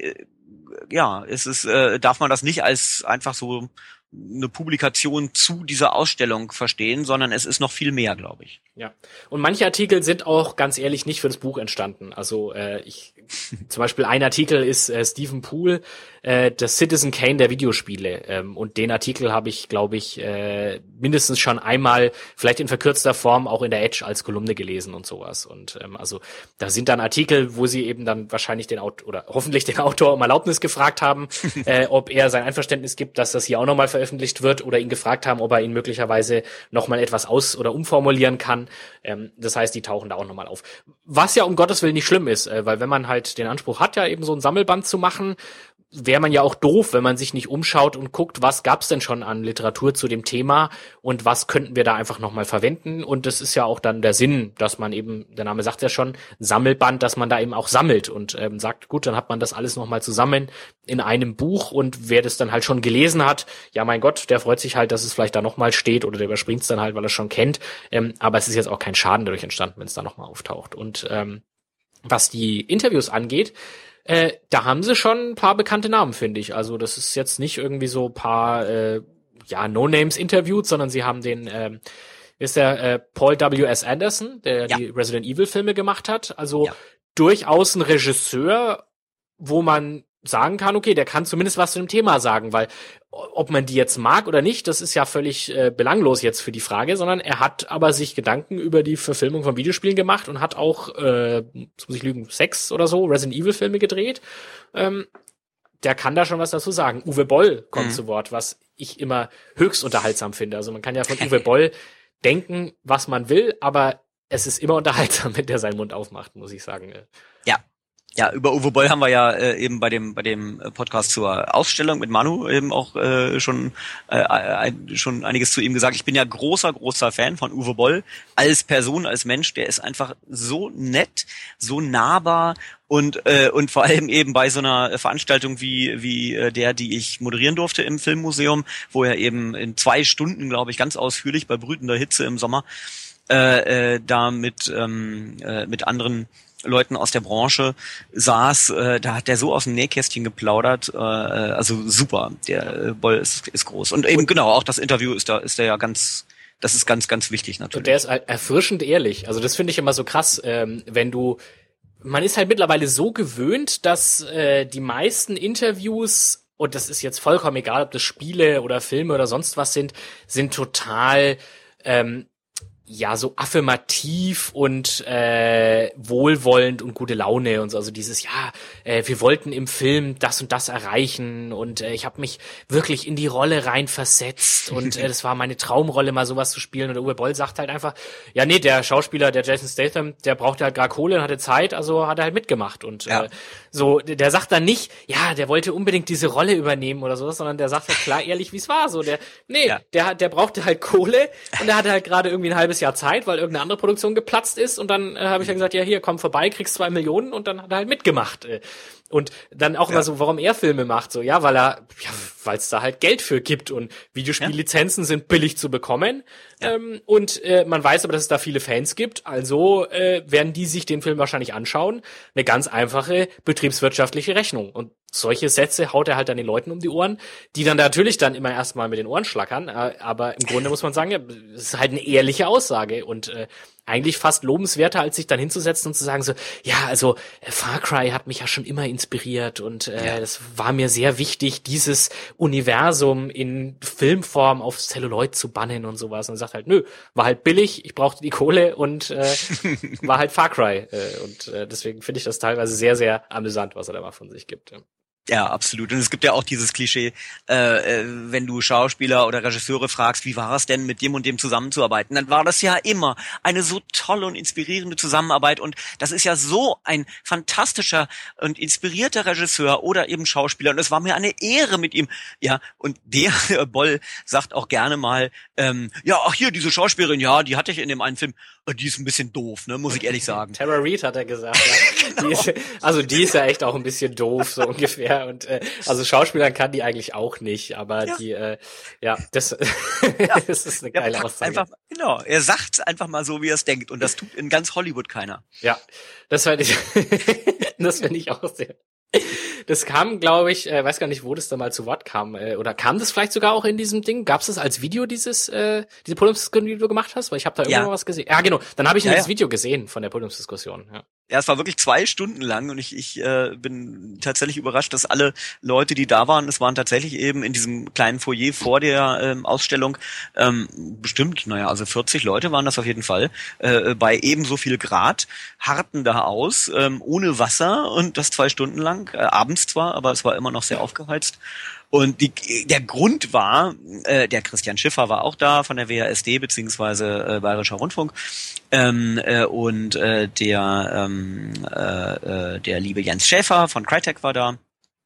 ja, es ist, äh, darf man das nicht als einfach so eine Publikation zu dieser Ausstellung verstehen, sondern es ist noch viel mehr, glaube ich. Ja. Und manche Artikel sind auch ganz ehrlich nicht für das Buch entstanden. Also äh, ich zum Beispiel ein Artikel ist äh, Stephen Poole, äh, das Citizen Kane der Videospiele. Ähm, und den Artikel habe ich, glaube ich, äh, mindestens schon einmal, vielleicht in verkürzter Form, auch in der Edge als Kolumne gelesen und sowas. Und ähm, also da sind dann Artikel, wo sie eben dann wahrscheinlich den Autor oder hoffentlich den Autor um Erlaubnis gefragt haben, äh, ob er sein Einverständnis gibt, dass das hier auch nochmal veröffentlicht wird, oder ihn gefragt haben, ob er ihn möglicherweise nochmal etwas aus- oder umformulieren kann. Ähm, das heißt, die tauchen da auch nochmal auf. Was ja um Gottes Willen nicht schlimm ist, äh, weil wenn man halt den Anspruch hat, ja eben so ein Sammelband zu machen, wäre man ja auch doof, wenn man sich nicht umschaut und guckt, was gab's denn schon an Literatur zu dem Thema und was könnten wir da einfach nochmal verwenden. Und das ist ja auch dann der Sinn, dass man eben, der Name sagt ja schon, Sammelband, dass man da eben auch sammelt und ähm, sagt, gut, dann hat man das alles nochmal zusammen in einem Buch, und wer das dann halt schon gelesen hat, ja mein Gott, der freut sich halt, dass es vielleicht da nochmal steht, oder der überspringt es dann halt, weil er es schon kennt. Ähm, aber es ist jetzt auch kein Schaden dadurch entstanden, wenn es da nochmal auftaucht. Und ähm, was die Interviews angeht, Äh, da haben sie schon ein paar bekannte Namen, finde ich. Also das ist jetzt nicht irgendwie so ein paar äh, ja No-Names interviewt, sondern sie haben den, ähm, ist der äh, Paul W S. Anderson, der ja. die Resident Evil Filme gemacht hat. Also ja. durchaus ein Regisseur, wo man sagen kann, okay, der kann zumindest was zu dem Thema sagen, weil ob man die jetzt mag oder nicht, das ist ja völlig äh, belanglos jetzt für die Frage, sondern er hat aber sich Gedanken über die Verfilmung von Videospielen gemacht und hat auch, äh, jetzt muss ich lügen, sechs oder so Resident Evil Filme gedreht. Ähm, der kann da schon was dazu sagen. Uwe Boll kommt mhm. zu Wort, was ich immer höchst unterhaltsam finde. Also man kann ja von Uwe Boll denken, was man will, aber es ist immer unterhaltsam, wenn der seinen Mund aufmacht, muss ich sagen. Ja. Ja, über Uwe Boll haben wir ja äh, eben bei dem bei dem Podcast zur Ausstellung mit Manu eben auch äh, schon äh, ein, schon einiges zu ihm gesagt. Ich bin ja großer großer Fan von Uwe Boll als Person, als Mensch. Der ist einfach so nett, so nahbar und äh, und vor allem eben bei so einer Veranstaltung wie wie äh, der, die ich moderieren durfte im Filmmuseum, wo er eben in zwei Stunden, glaube ich, ganz ausführlich bei brütender Hitze im Sommer äh, äh, da mit ähm, äh, mit anderen Leuten aus der Branche saß, äh, da hat der so aus dem Nähkästchen geplaudert, äh, also super, der äh, Boll ist, ist groß. Und eben genau, auch das Interview ist da, ist der ja ganz, das ist ganz, ganz wichtig natürlich. Und der ist erfrischend ehrlich, also das finde ich immer so krass, ähm, wenn du, man ist halt mittlerweile so gewöhnt, dass äh, die meisten Interviews, und das ist jetzt vollkommen egal, ob das Spiele oder Filme oder sonst was sind, sind total, ähm, ja, so affirmativ und äh, wohlwollend und gute Laune und so. Also dieses, ja, äh, wir wollten im Film das und das erreichen und äh, ich habe mich wirklich in die Rolle reinversetzt und äh, das war meine Traumrolle, mal sowas zu spielen. Und der Uwe Boll sagt halt einfach, ja, nee, der Schauspieler, der Jason Statham, der brauchte halt gerade Kohle und hatte Zeit, also hat er halt mitgemacht. Und ja. äh, so, der sagt dann nicht, ja, der wollte unbedingt diese Rolle übernehmen oder so, sondern der sagt halt klar ehrlich, wie es war. So, der, nee, ja. der, der brauchte halt Kohle und der hatte halt gerade irgendwie ein halbes Jahr Zeit, weil irgendeine andere Produktion geplatzt ist und dann äh, habe ich dann gesagt, ja hier, komm vorbei, kriegst zwei Millionen und dann hat er halt mitgemacht. Äh. Und dann auch ja. immer so, warum er Filme macht, so, ja, weil er, ja, weil es da halt Geld für gibt und Videospiellizenzen ja. sind billig zu bekommen ja. ähm, und äh, man weiß aber, dass es da viele Fans gibt, also äh, werden die sich den Film wahrscheinlich anschauen. Eine ganz einfache betriebswirtschaftliche Rechnung und solche Sätze haut er halt dann den Leuten um die Ohren, die dann natürlich dann immer erstmal mit den Ohren schlackern, äh, aber im Grunde muss man sagen, ja, es ist halt eine ehrliche Aussage und äh, eigentlich fast lobenswerter, als sich dann hinzusetzen und zu sagen so, ja, also äh, Far Cry hat mich ja schon immer inspiriert und äh, ja. das war mir sehr wichtig, dieses Universum in Filmform auf Celluloid zu bannen und sowas. Und er sagt halt, nö, war halt billig, ich brauchte die Kohle und äh, war halt Far Cry. Äh, und äh, deswegen finde ich das teilweise sehr, sehr amüsant, was er da mal von sich gibt. Ja. Ja, absolut. Und es gibt ja auch dieses Klischee, äh, wenn du Schauspieler oder Regisseure fragst, wie war es denn, mit dem und dem zusammenzuarbeiten, dann war das ja immer eine so tolle und inspirierende Zusammenarbeit. Und das ist ja so ein fantastischer und inspirierter Regisseur oder eben Schauspieler. Und es war mir eine Ehre mit ihm. Ja, und der Boll sagt auch gerne mal, ähm, ja, ach hier, diese Schauspielerin, ja, die hatte ich in dem einen Film. Die ist ein bisschen doof, ne, muss ich ehrlich sagen. Tara Reid hat er gesagt. Ja. Genau. Die ist, also die ist ja echt auch ein bisschen doof, so ungefähr. Und äh, also Schauspielern kann die eigentlich auch nicht, aber ja. die, äh, ja, das, ja. das ist eine geile Aussage. Einfach, genau, er sagt einfach mal so, wie er es denkt. Und das tut in ganz Hollywood keiner. Ja, das fand ich, das finde ich auch sehr. Das kam, glaube ich, äh, weiß gar nicht, wo das da mal zu Wort kam. Äh, oder kam das vielleicht sogar auch in diesem Ding? Gab es das als Video, dieses äh, diese Podiumsdiskussion, die du gemacht hast? Weil ich habe da ja. irgendwo was gesehen. Ja, genau. Dann habe ich ja, das ja. Video gesehen von der Podiumsdiskussion. Ja. Ja, es war wirklich zwei Stunden lang und ich, ich äh, bin tatsächlich überrascht, dass alle Leute, die da waren, es waren tatsächlich eben in diesem kleinen Foyer vor der ähm, Ausstellung ähm, bestimmt, naja, also vierzig Leute waren das auf jeden Fall, äh, bei ebenso viel Grad, harrten da aus, ähm, ohne Wasser und das zwei Stunden lang, äh, abends zwar, aber es war immer noch sehr aufgeheizt. Und die, der Grund war, äh, der Christian Schiffer war auch da von der W A S D beziehungsweise äh, Bayerischer Rundfunk ähm, äh, und äh, der ähm, äh, der liebe Jens Schäfer von Crytek war da.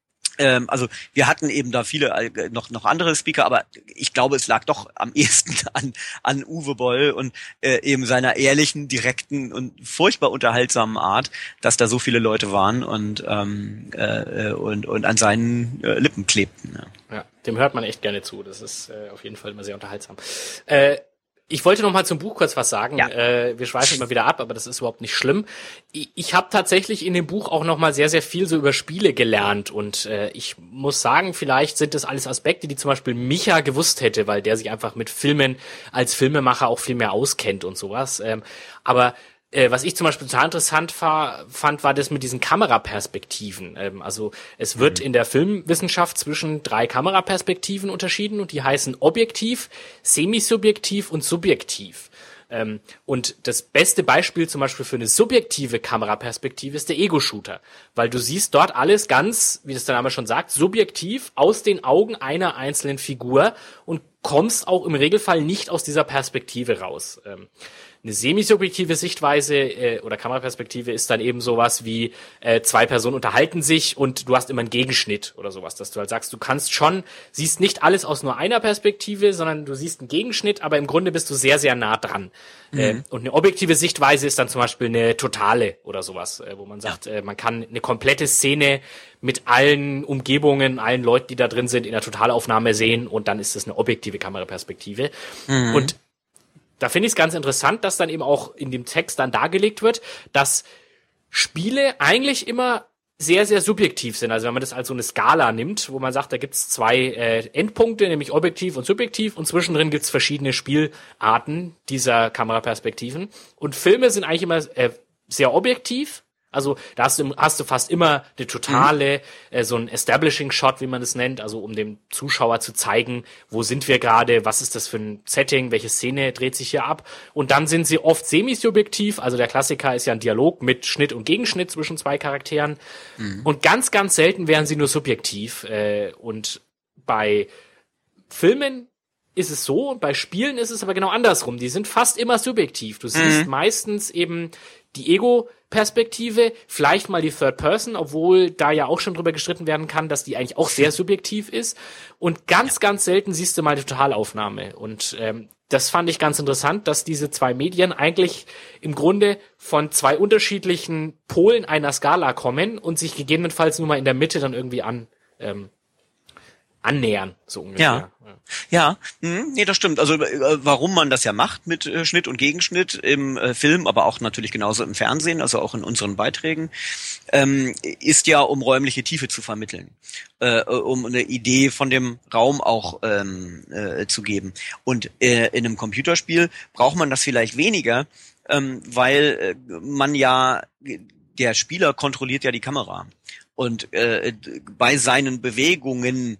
Ähm, also wir hatten eben da viele äh, noch noch andere Speaker, aber ich glaube, es lag doch am ehesten an an Uwe Boll und äh, eben seiner ehrlichen, direkten und furchtbar unterhaltsamen Art, dass da so viele Leute waren und ähm, äh, und und an seinen äh, Lippen klebten. Ja. Ja, dem hört man echt gerne zu. Das ist äh, auf jeden Fall immer sehr unterhaltsam. Äh, Ich wollte noch mal zum Buch kurz was sagen. Ja. Äh, wir schweifen immer wieder ab, aber das ist überhaupt nicht schlimm. Ich, ich habe tatsächlich in dem Buch auch noch mal sehr, sehr viel so über Spiele gelernt. Und äh, ich muss sagen, vielleicht sind das alles Aspekte, die zum Beispiel Micha gewusst hätte, weil der sich einfach mit Filmen als Filmemacher auch viel mehr auskennt und sowas. Ähm, aber Äh, was ich zum Beispiel total interessant war, fand, war das mit diesen Kameraperspektiven. Ähm, also es wird mhm. in der Filmwissenschaft zwischen drei Kameraperspektiven unterschieden und die heißen Objektiv, Semisubjektiv und Subjektiv. Ähm, und das beste Beispiel zum Beispiel für eine subjektive Kameraperspektive ist der Ego-Shooter, weil du siehst dort alles ganz, wie das der Name schon sagt, subjektiv aus den Augen einer einzelnen Figur und kommst auch im Regelfall nicht aus dieser Perspektive raus. Ähm, Eine semisubjektive Sichtweise äh, oder Kameraperspektive ist dann eben sowas wie äh, zwei Personen unterhalten sich und du hast immer einen Gegenschnitt oder sowas, dass du halt sagst, du kannst schon, siehst nicht alles aus nur einer Perspektive, sondern du siehst einen Gegenschnitt, aber im Grunde bist du sehr, sehr nah dran. Mhm. Äh, und eine objektive Sichtweise ist dann zum Beispiel eine totale oder sowas, äh, wo man sagt, ja. äh, man kann eine komplette Szene mit allen Umgebungen, allen Leuten, die da drin sind, in der Totalaufnahme sehen und dann ist das eine objektive Kameraperspektive. Mhm. Und da finde ich es ganz interessant, dass dann eben auch in dem Text dann dargelegt wird, dass Spiele eigentlich immer sehr, sehr subjektiv sind. Also wenn man das als so eine Skala nimmt, wo man sagt, da gibt's zwei äh, Endpunkte, nämlich objektiv und subjektiv und zwischendrin gibt's verschiedene Spielarten dieser Kameraperspektiven. Und Filme sind eigentlich immer äh, sehr objektiv Also da hast du, hast du fast immer eine totale, mhm. äh, so ein Establishing-Shot, wie man es nennt, also um dem Zuschauer zu zeigen, wo sind wir gerade, was ist das für ein Setting, welche Szene dreht sich hier ab. Und dann sind sie oft semi-subjektiv, also der Klassiker ist ja ein Dialog mit Schnitt und Gegenschnitt zwischen zwei Charakteren. Mhm. Und ganz, ganz selten wären sie nur subjektiv. Äh, und bei Filmen ist es so, und bei Spielen ist es aber genau andersrum. Die sind fast immer subjektiv. Du siehst mhm. meistens eben die Ego-Perspektive, vielleicht mal die Third Person, obwohl da ja auch schon drüber gestritten werden kann, dass die eigentlich auch sehr subjektiv ist. Und ganz, ja. ganz selten siehst du mal die Totalaufnahme. Und ähm, das fand ich ganz interessant, dass diese zwei Medien eigentlich im Grunde von zwei unterschiedlichen Polen einer Skala kommen und sich gegebenenfalls nur mal in der Mitte dann irgendwie an ähm, annähern, so ungefähr. Ja, ja, mh, nee, das stimmt. Also äh, warum man das ja macht mit äh, Schnitt und Gegenschnitt im äh, Film, aber auch natürlich genauso im Fernsehen, also auch in unseren Beiträgen, ähm, ist ja, um räumliche Tiefe zu vermitteln, äh, um eine Idee von dem Raum auch ähm, äh, zu geben. Und äh, in einem Computerspiel braucht man das vielleicht weniger, ähm, weil äh, man ja, der Spieler kontrolliert ja die Kamera. Und äh, bei seinen Bewegungen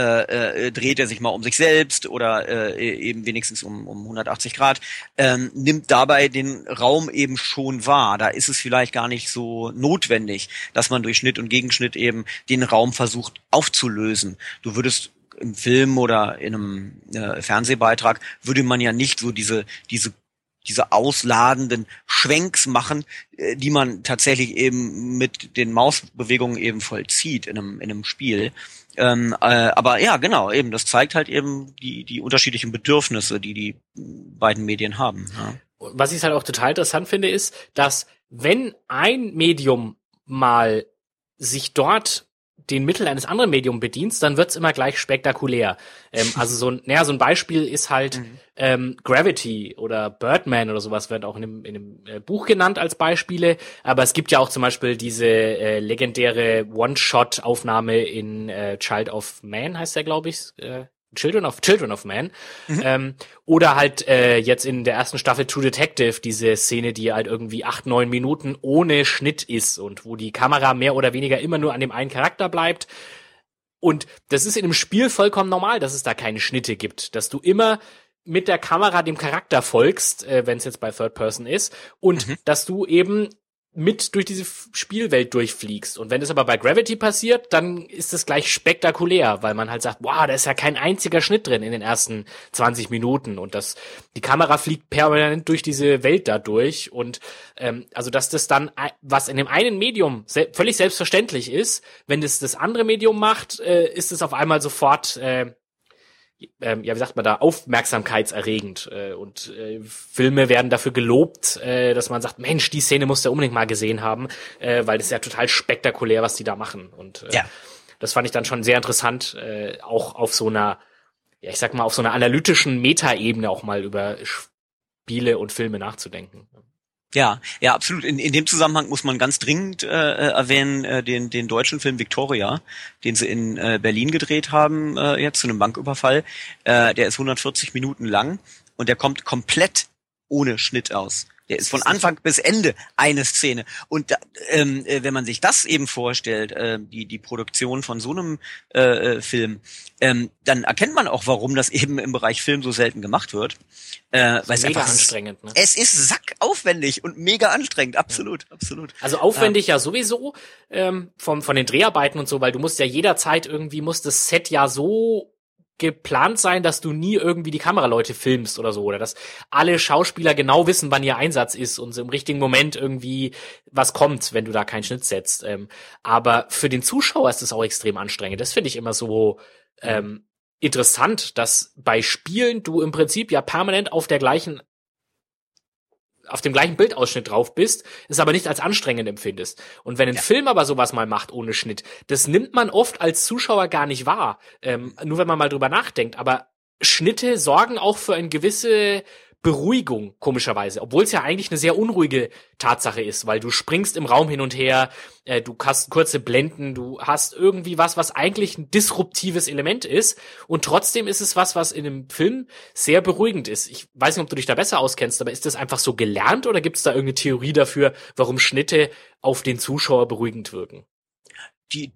Äh, äh, dreht er sich mal um sich selbst oder äh, eben wenigstens um, um hundertachtzig Grad, ähm, nimmt dabei den Raum eben schon wahr. Da ist es vielleicht gar nicht so notwendig, dass man durch Schnitt und Gegenschnitt eben den Raum versucht aufzulösen. Du würdest im Film oder in einem äh, Fernsehbeitrag würde man ja nicht so diese diese diese ausladenden Schwenks machen, äh, die man tatsächlich eben mit den Mausbewegungen eben vollzieht in einem in einem Spiel. Ähm, äh, aber ja, genau, eben, das zeigt halt eben die die unterschiedlichen Bedürfnisse, die die beiden Medien haben. Ja. Was ich halt auch total interessant finde, ist, dass wenn ein Medium mal sich dort den Mittel eines anderen Mediums bedienst, dann wird's immer gleich spektakulär. Ähm, also so ein, naja, so ein Beispiel ist halt mhm. ähm, Gravity oder Birdman oder sowas wird auch in dem, in dem äh, Buch genannt als Beispiele. Aber es gibt ja auch zum Beispiel diese äh, legendäre One-Shot-Aufnahme in äh, Child of Man, heißt der, glaube ich, äh, Children of Children of Man. Mhm. Ähm, oder halt äh, jetzt in der ersten Staffel True Detective, diese Szene, die halt irgendwie acht, neun Minuten ohne Schnitt ist und wo die Kamera mehr oder weniger immer nur an dem einen Charakter bleibt. Und das ist in einem Spiel vollkommen normal, dass es da keine Schnitte gibt. Dass du immer mit der Kamera dem Charakter folgst, äh, wenn es jetzt bei Third Person ist. Und mhm. dass du eben mit durch diese Spielwelt durchfliegst. Und wenn das aber bei Gravity passiert, dann ist das gleich spektakulär, weil man halt sagt, wow, da ist ja kein einziger Schnitt drin in den ersten zwanzig Minuten und das, die Kamera fliegt permanent durch diese Welt da durch und ähm, also dass das dann, was in dem einen Medium se- völlig selbstverständlich ist, wenn das das andere Medium macht, äh, ist es auf einmal sofort äh, Ähm, ja, wie sagt man da, aufmerksamkeitserregend. Äh, und äh, Filme werden dafür gelobt, äh, dass man sagt, Mensch, die Szene musst du unbedingt mal gesehen haben, äh, weil das ist ja total spektakulär, was die da machen. Und äh, ja. das fand ich dann schon sehr interessant, äh, auch auf so einer, ja, ich sag mal, auf so einer analytischen Metaebene auch mal über Spiele und Filme nachzudenken. Ja, ja, absolut. In, in dem Zusammenhang muss man ganz dringend äh, erwähnen äh, den den deutschen Film Victoria, den sie in äh, Berlin gedreht haben, äh, jetzt zu einem Banküberfall. Äh, der ist hundertvierzig Minuten lang und der kommt komplett ohne Schnitt aus. Der ist von Anfang bis Ende eine Szene. Und ähm, wenn man sich das eben vorstellt, äh, die die Produktion von so einem äh, Film, ähm, dann erkennt man auch, warum das eben im Bereich Film so selten gemacht wird. Äh, weil es mega einfach anstrengend, ne? Es ist sackaufwendig und mega anstrengend, absolut, ja. absolut. Also aufwendig ja, ja sowieso ähm, vom von den Dreharbeiten und so, weil du musst ja jederzeit irgendwie, muss das Set ja so geplant sein, dass du nie irgendwie die Kameraleute filmst oder so, oder dass alle Schauspieler genau wissen, wann ihr Einsatz ist und so im richtigen Moment irgendwie was kommt, wenn du da keinen Schnitt setzt. Ähm, aber für den Zuschauer ist es auch extrem anstrengend. Das finde ich immer so ähm, interessant, dass bei Spielen du im Prinzip ja permanent auf der gleichen auf dem gleichen Bildausschnitt drauf bist, es aber nicht als anstrengend empfindest. Und wenn ein ja. Film aber sowas mal macht ohne Schnitt, das nimmt man oft als Zuschauer gar nicht wahr, ähm, nur wenn man mal drüber nachdenkt. Aber Schnitte sorgen auch für eine gewisse Beruhigung, komischerweise, obwohl es ja eigentlich eine sehr unruhige Tatsache ist, weil du springst im Raum hin und her, äh, du hast kurze Blenden, du hast irgendwie was, was eigentlich ein disruptives Element ist und trotzdem ist es was, was in einem Film sehr beruhigend ist. Ich weiß nicht, ob du dich da besser auskennst, aber ist das einfach so gelernt oder gibt es da irgendeine Theorie dafür, warum Schnitte auf den Zuschauer beruhigend wirken? Die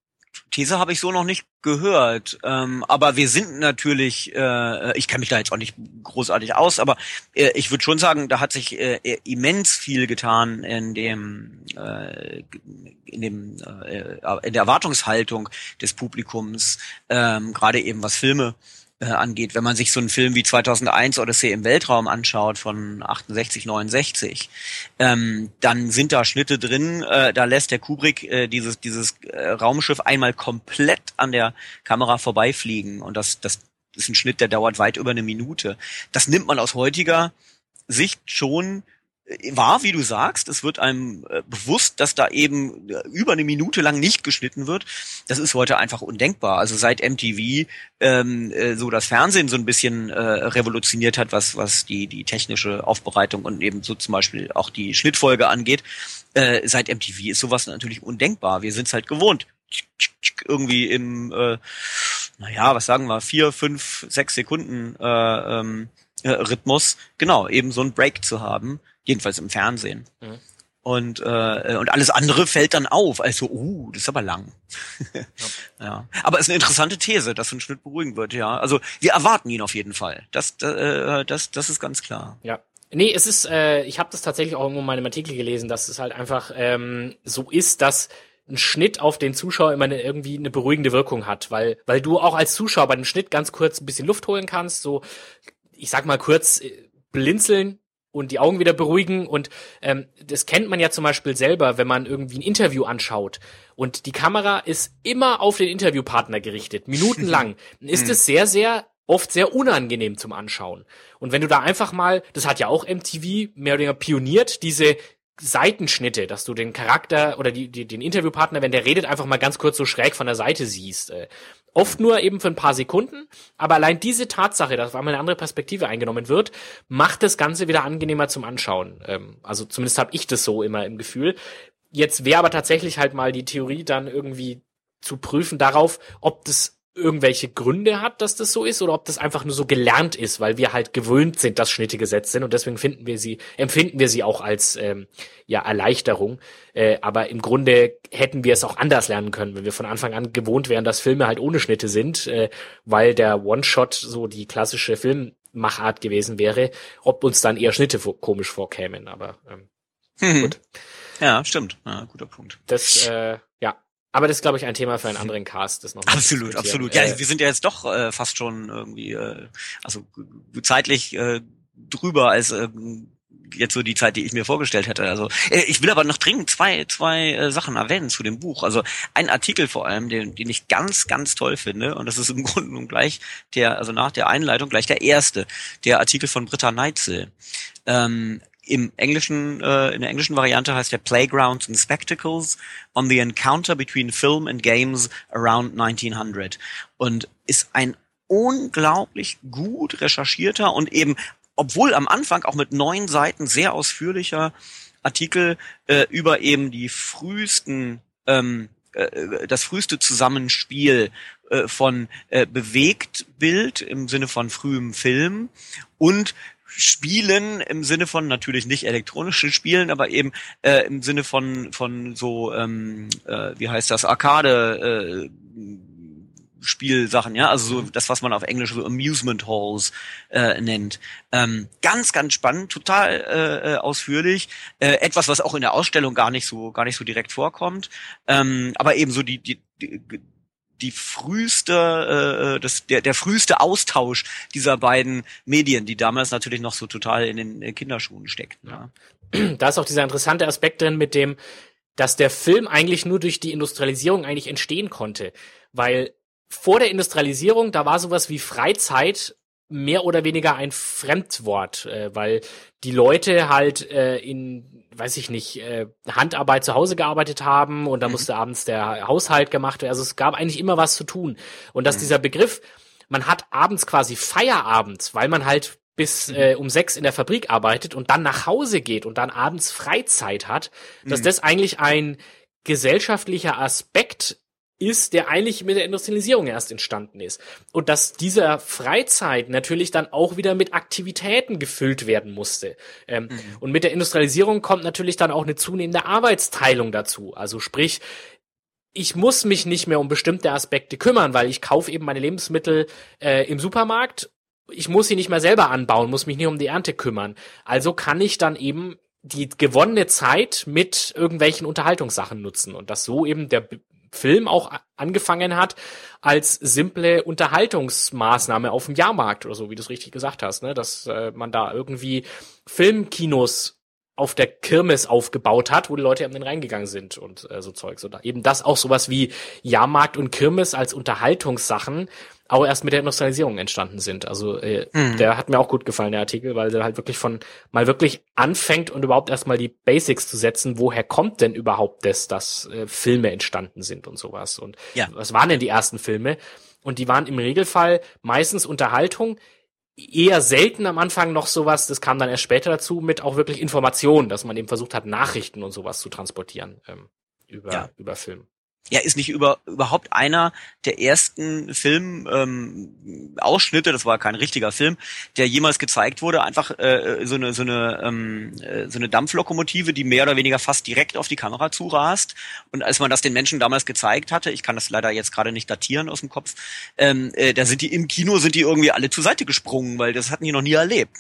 These habe ich so noch nicht gehört, ähm, aber wir sind natürlich, äh, ich kenne mich da jetzt auch nicht großartig aus, aber äh, ich würde schon sagen, da hat sich äh, immens viel getan in dem, äh, in dem, äh, in der Erwartungshaltung des Publikums, ähm, gerade eben was Filme äh, angeht. Wenn man sich so einen Film wie zweitausendeins Odyssee im Weltraum anschaut von achtundsechzig, neunundsechzig, ähm, dann sind da Schnitte drin, äh, da lässt der Kubrick äh, dieses dieses äh, Raumschiff einmal komplett an der Kamera vorbeifliegen und das das ist ein Schnitt, der dauert weit über eine Minute. Das nimmt man aus heutiger Sicht schon wahr, wie du sagst. Es wird einem äh, bewusst, dass da eben äh, über eine Minute lang nicht geschnitten wird. Das ist heute einfach undenkbar. Also seit M T V ähm, äh, so das Fernsehen so ein bisschen äh, revolutioniert hat, was was die die technische Aufbereitung und eben so zum Beispiel auch die Schnittfolge angeht. Äh, seit M T V ist sowas natürlich undenkbar. Wir sind es halt gewohnt. Irgendwie im, äh, naja, was sagen wir, vier, fünf, sechs Sekunden äh, ähm, äh, Rhythmus, genau, eben so einen Break zu haben. Jedenfalls im Fernsehen. Mhm. Und äh, und alles andere fällt dann auf. Also, uh, das ist aber lang. Ja. Ja. Aber es ist eine interessante These, dass so ein Schnitt beruhigen wird, ja. Also wir erwarten ihn auf jeden Fall. Das, äh, das, das ist ganz klar. Ja. Nee, es ist, äh, ich habe das tatsächlich auch irgendwo in meinem Artikel gelesen, dass es halt einfach ähm, so ist, dass ein Schnitt auf den Zuschauer immer eine, irgendwie eine beruhigende Wirkung hat, weil weil du auch als Zuschauer bei dem Schnitt ganz kurz ein bisschen Luft holen kannst, so, ich sag mal kurz äh, blinzeln und die Augen wieder beruhigen und ähm, das kennt man ja zum Beispiel selber, wenn man irgendwie ein Interview anschaut und die Kamera ist immer auf den Interviewpartner gerichtet, minutenlang, dann ist es sehr, sehr oft sehr unangenehm zum Anschauen. Und wenn du da einfach mal, das hat ja auch M T V mehr oder weniger pioniert, diese Seitenschnitte, dass du den Charakter oder die, die, den Interviewpartner, wenn der redet, einfach mal ganz kurz so schräg von der Seite siehst. Äh, oft nur eben für ein paar Sekunden, aber allein diese Tatsache, dass auf einmal eine andere Perspektive eingenommen wird, macht das Ganze wieder angenehmer zum Anschauen. Ähm, also zumindest habe ich das so immer im Gefühl. Jetzt wäre aber tatsächlich halt mal die Theorie dann irgendwie zu prüfen darauf, ob das irgendwelche Gründe hat, dass das so ist, oder ob das einfach nur so gelernt ist, weil wir halt gewöhnt sind, dass Schnitte gesetzt sind und deswegen finden wir sie, empfinden wir sie auch als ähm, ja Erleichterung. Äh, aber im Grunde hätten wir es auch anders lernen können, wenn wir von Anfang an gewohnt wären, dass Filme halt ohne Schnitte sind, äh, weil der One-Shot so die klassische Filmmachart gewesen wäre, ob uns dann eher Schnitte vor- komisch vorkämen. Aber ähm, hm. gut. Ja, stimmt. Ja, guter Punkt. Das, äh, ja. Aber das ist, glaube ich, ein Thema für einen anderen Cast. Das noch absolut, absolut. Ja, äh, wir sind ja jetzt doch äh, fast schon irgendwie, äh, also zeitlich äh, drüber als äh, jetzt so die Zeit, die ich mir vorgestellt hätte. Also äh, ich will aber noch dringend zwei zwei äh, Sachen erwähnen zu dem Buch. Also ein Artikel vor allem, den, den ich ganz, ganz toll finde. Und das ist im Grunde nun gleich der, also nach der Einleitung gleich der erste, der Artikel von Britta Neitzel. Ähm, Im englischen, äh, in der englischen Variante heißt der Playgrounds and Spectacles on the Encounter between Film and Games around nineteen hundred und ist ein unglaublich gut recherchierter und eben, obwohl am Anfang auch mit neun Seiten sehr ausführlicher Artikel äh, über eben die frühesten, ähm, äh, das früheste Zusammenspiel äh, von äh, Bewegtbild im Sinne von frühem Film und Spielen im Sinne von natürlich nicht elektronischen Spielen, aber eben äh, im Sinne von von so ähm, äh, wie heißt das Arcade äh, Spielsachen, ja, also so das, was man auf Englisch so Amusement Halls äh, nennt. Ähm, ganz, ganz spannend, total äh, ausführlich. Äh, etwas, was auch in der Ausstellung gar nicht so gar nicht so direkt vorkommt, ähm, aber eben so die die, die die früheste, äh, das, der, der früheste Austausch dieser beiden Medien, die damals natürlich noch so total in den Kinderschuhen steckten. Ja. Da ist auch dieser interessante Aspekt drin mit dem, dass der Film eigentlich nur durch die Industrialisierung eigentlich entstehen konnte. Weil vor der Industrialisierung, da war sowas wie Freizeit mehr oder weniger ein Fremdwort, äh, weil die Leute halt äh, in, weiß ich nicht, äh, Handarbeit zu Hause gearbeitet haben und da mhm. musste abends der Haushalt gemacht werden. Also es gab eigentlich immer was zu tun. Und dass mhm. dieser Begriff, man hat abends quasi Feierabend, weil man halt bis äh, um sechs in der Fabrik arbeitet und dann nach Hause geht und dann abends Freizeit hat, dass mhm. das eigentlich ein gesellschaftlicher Aspekt ist, der eigentlich mit der Industrialisierung erst entstanden ist. Und dass dieser Freizeit natürlich dann auch wieder mit Aktivitäten gefüllt werden musste. Ähm, mhm. Und mit der Industrialisierung kommt natürlich dann auch eine zunehmende Arbeitsteilung dazu. Also sprich, ich muss mich nicht mehr um bestimmte Aspekte kümmern, weil ich kaufe eben meine Lebensmittel äh, im Supermarkt. Ich muss sie nicht mehr selber anbauen, muss mich nicht um die Ernte kümmern. Also kann ich dann eben die gewonnene Zeit mit irgendwelchen Unterhaltungssachen nutzen. Und dass so eben der Film auch angefangen hat als simple Unterhaltungsmaßnahme auf dem Jahrmarkt oder so, wie du es richtig gesagt hast, ne, dass äh, man da irgendwie Filmkinos auf der Kirmes aufgebaut hat, wo die Leute eben reingegangen sind und äh, so Zeugs. Oder eben das auch sowas wie Jahrmarkt und Kirmes als Unterhaltungssachen auch erst mit der Industrialisierung entstanden sind. Also äh, mhm. der hat mir auch gut gefallen, der Artikel, weil der halt wirklich von mal wirklich anfängt und überhaupt erstmal die Basics zu setzen, woher kommt denn überhaupt das, dass äh, Filme entstanden sind und sowas. Und ja. was waren denn die ersten Filme? Und die waren im Regelfall meistens Unterhaltung, eher selten am Anfang noch sowas, das kam dann erst später dazu, mit auch wirklich Informationen, dass man eben versucht hat, Nachrichten und sowas zu transportieren ähm, über, ja. über Film. Ja, ist nicht über überhaupt einer der ersten Film ähm, Ausschnitte, das war kein richtiger Film, der jemals gezeigt wurde, einfach äh, so eine so eine ähm, so eine Dampflokomotive, die mehr oder weniger fast direkt auf die Kamera zurast. Und als man das den Menschen damals gezeigt hatte, ich kann das leider jetzt gerade nicht datieren aus dem Kopf, ähm, äh, da sind die im Kino sind die irgendwie alle zur Seite gesprungen, weil das hatten die noch nie erlebt,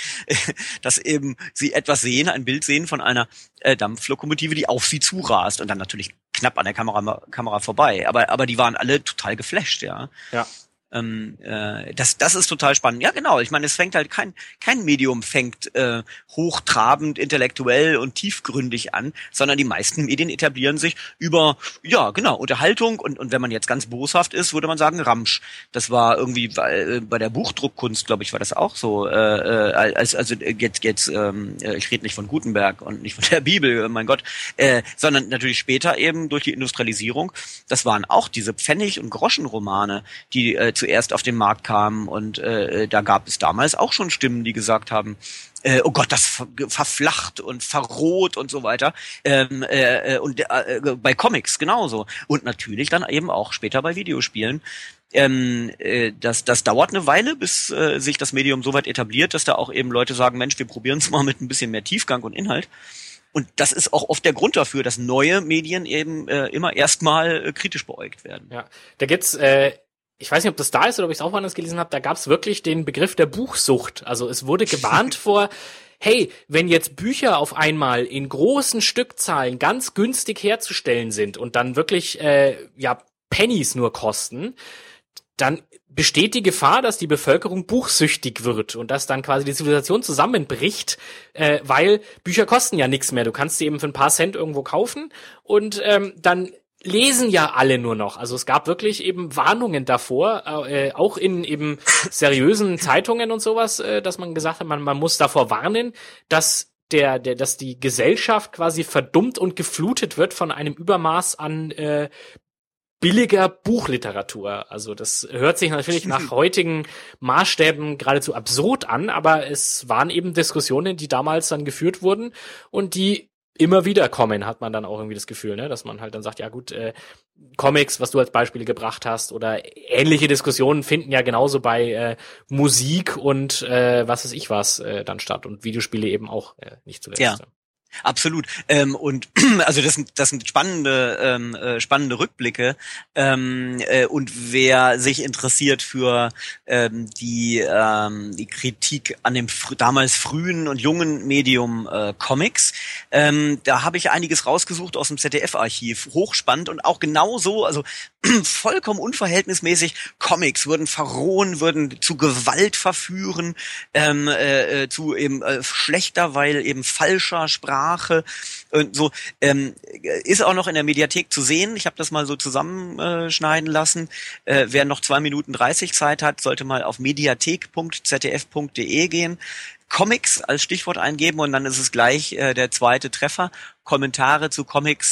dass eben sie etwas sehen, ein Bild sehen von einer äh, Dampflokomotive, die auf sie zurast und dann natürlich knapp an der Kamera Kamera vorbei, aber aber die waren alle total geflasht, ja. Ja. Ähm, äh, das das ist total spannend. Ja, genau. Ich meine, es fängt halt kein kein Medium fängt äh, hochtrabend, intellektuell und tiefgründig an, sondern die meisten Medien etablieren sich über ja genau Unterhaltung und und wenn man jetzt ganz boshaft ist, würde man sagen Ramsch. Das war irgendwie äh, bei der Buchdruckkunst, glaube ich, war das auch so. Äh, äh, als also jetzt jetzt ähm, ich rede nicht von Gutenberg und nicht von der Bibel, mein Gott, äh, sondern natürlich später eben durch die Industrialisierung. Das waren auch diese Pfennig- und Groschenromane, die äh, zuerst auf den Markt kamen und äh, da gab es damals auch schon Stimmen, die gesagt haben, äh, oh Gott, das ver- verflacht und verroht und so weiter. Ähm, äh, und äh, bei Comics genauso. Und natürlich dann eben auch später bei Videospielen. Ähm, äh, das, das dauert eine Weile, bis äh, sich das Medium so weit etabliert, dass da auch eben Leute sagen, Mensch, wir probieren es mal mit ein bisschen mehr Tiefgang und Inhalt. Und das ist auch oft der Grund dafür, dass neue Medien eben äh, immer erstmal äh, kritisch beäugt werden. Ja, da gibt's äh ich weiß nicht, ob das da ist oder ob ich es auch woanders gelesen habe, da gab es wirklich den Begriff der Buchsucht. Also es wurde gewarnt vor, hey, wenn jetzt Bücher auf einmal in großen Stückzahlen ganz günstig herzustellen sind und dann wirklich äh, ja Pennies nur kosten, dann besteht die Gefahr, dass die Bevölkerung buchsüchtig wird und dass dann quasi die Zivilisation zusammenbricht, äh, weil Bücher kosten ja nichts mehr. Du kannst sie eben für ein paar Cent irgendwo kaufen und ähm, dann lesen ja alle nur noch. Also es gab wirklich eben Warnungen davor, äh, auch in eben seriösen Zeitungen und sowas, äh, dass man gesagt hat, man, man muss davor warnen, dass der, der, dass die Gesellschaft quasi verdummt und geflutet wird von einem Übermaß an äh, billiger Buchliteratur. Also das hört sich natürlich nach heutigen Maßstäben geradezu absurd an, aber es waren eben Diskussionen, die damals dann geführt wurden und die immer wieder kommen, hat man dann auch irgendwie das Gefühl, ne, dass man halt dann sagt, ja gut, äh, Comics, was du als Beispiele gebracht hast, oder ähnliche Diskussionen finden ja genauso bei äh, Musik und äh, was weiß ich was äh, dann statt und Videospiele eben auch äh, nicht zuletzt. Ja. Absolut. Ähm, und also das sind das sind spannende ähm, äh, spannende Rückblicke. Ähm, äh, und wer sich interessiert für ähm, die ähm, die Kritik an dem fr- damals frühen und jungen Medium äh, Comics, ähm, da habe ich einiges rausgesucht aus dem Z D F-Archiv. Hochspannend und auch genauso, also vollkommen unverhältnismäßig. Comics würden verrohen, würden zu Gewalt verführen, ähm, äh, zu eben äh, schlechter, weil eben falscher Sprache und so. Ähm, ist auch noch in der Mediathek zu sehen. Ich habe das mal so zusammenschneiden lassen. Äh, wer noch zwei Minuten dreißig Zeit hat, sollte mal auf mediathek punkt z d f punkt d e gehen. Comics als Stichwort eingeben und dann ist es gleich äh, der zweite Treffer. Kommentare zu Comics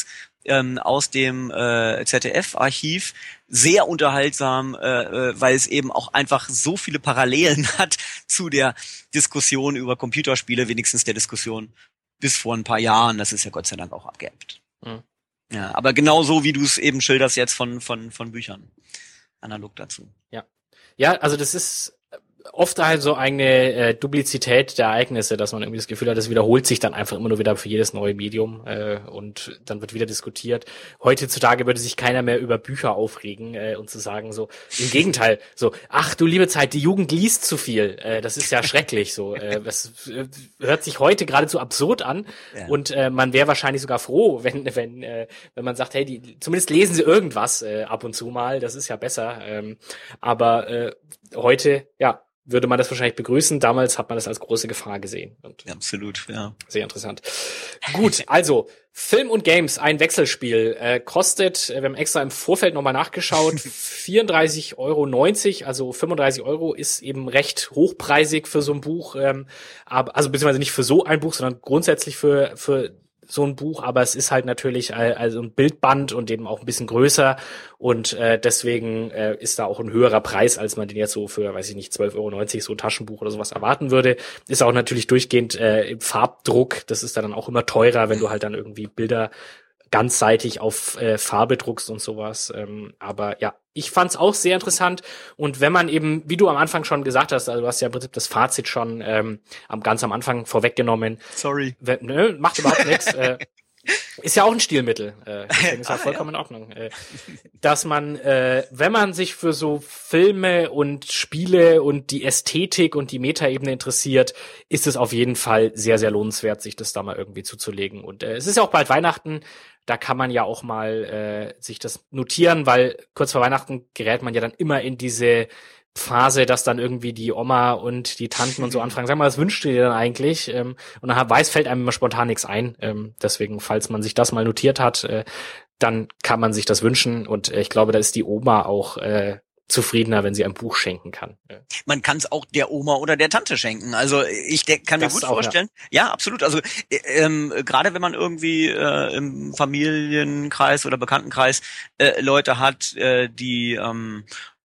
ähm, aus dem äh, Z D F-Archiv. Sehr unterhaltsam, äh, weil es eben auch einfach so viele Parallelen hat zu der Diskussion über Computerspiele, wenigstens der Diskussion bis vor ein paar Jahren. Das ist ja Gott sei Dank auch abgeebbt. Mhm. Ja, aber genau so, wie du es eben schilderst jetzt von von von Büchern. Analog dazu. Ja, ja, also das ist oft halt so eine äh, Duplizität der Ereignisse, dass man irgendwie das Gefühl hat, das wiederholt sich dann einfach immer nur wieder für jedes neue Medium äh, und dann wird wieder diskutiert. Heutzutage würde sich keiner mehr über Bücher aufregen äh, und zu sagen so, im Gegenteil, so, ach du liebe Zeit, die Jugend liest zu viel, äh, das ist ja schrecklich so. Äh, das äh, hört sich heute geradezu absurd an ja. und äh, man wäre wahrscheinlich sogar froh, wenn wenn äh, wenn man sagt, hey, die zumindest lesen sie irgendwas äh, ab und zu mal, das ist ja besser. Ähm, aber äh, heute, ja, würde man das wahrscheinlich begrüßen. Damals hat man das als große Gefahr gesehen. Und ja, absolut, ja. Sehr interessant. Gut, also Film und Games, ein Wechselspiel, äh, kostet, wir haben extra im Vorfeld nochmal nachgeschaut, vierunddreißig Euro neunzig, also fünfunddreißig Euro ist eben recht hochpreisig für so ein Buch, ähm, aber also beziehungsweise nicht für so ein Buch, sondern grundsätzlich für für so ein Buch, aber es ist halt natürlich also ein Bildband und eben auch ein bisschen größer und äh, deswegen äh, ist da auch ein höherer Preis, als man den jetzt so für, weiß ich nicht, zwölf Euro neunzig so ein Taschenbuch oder sowas erwarten würde. Ist auch natürlich durchgehend äh, im Farbdruck, das ist dann auch immer teurer, wenn du halt dann irgendwie Bilder ganzseitig auf äh, Farbe druckst und sowas. Ähm, aber ja, ich fand's auch sehr interessant. Und wenn man eben, wie du am Anfang schon gesagt hast, also du hast ja im Prinzip das Fazit schon ähm, am ganz am Anfang vorweggenommen. Sorry. Wenn, ne, macht überhaupt nichts. Äh, ist ja auch ein Stilmittel. Äh, deswegen ist ja vollkommen in Ordnung. Äh, dass man, äh, wenn man sich für so Filme und Spiele und die Ästhetik und die Metaebene interessiert, ist es auf jeden Fall sehr, sehr lohnenswert, sich das da mal irgendwie zuzulegen. Und äh, es ist ja auch bald Weihnachten. Da kann man ja auch mal äh, sich das notieren, weil kurz vor Weihnachten gerät man ja dann immer in diese Phase, dass dann irgendwie die Oma und die Tanten und so anfragen, sag mal, was wünschst du dir denn eigentlich? Ähm, und dann weiß, fällt einem immer spontan nichts ein. Ähm, deswegen, falls man sich das mal notiert hat, äh, dann kann man sich das wünschen. Und äh, ich glaube, da ist die Oma auch äh, zufriedener, wenn sie ein Buch schenken kann. Man kann es auch der Oma oder der Tante schenken. Also ich der, kann das mir gut auch, vorstellen. Ja, ja absolut. Also äh, ähm, gerade wenn man irgendwie äh, im Familienkreis oder Bekanntenkreis äh, Leute hat, äh, die ähm,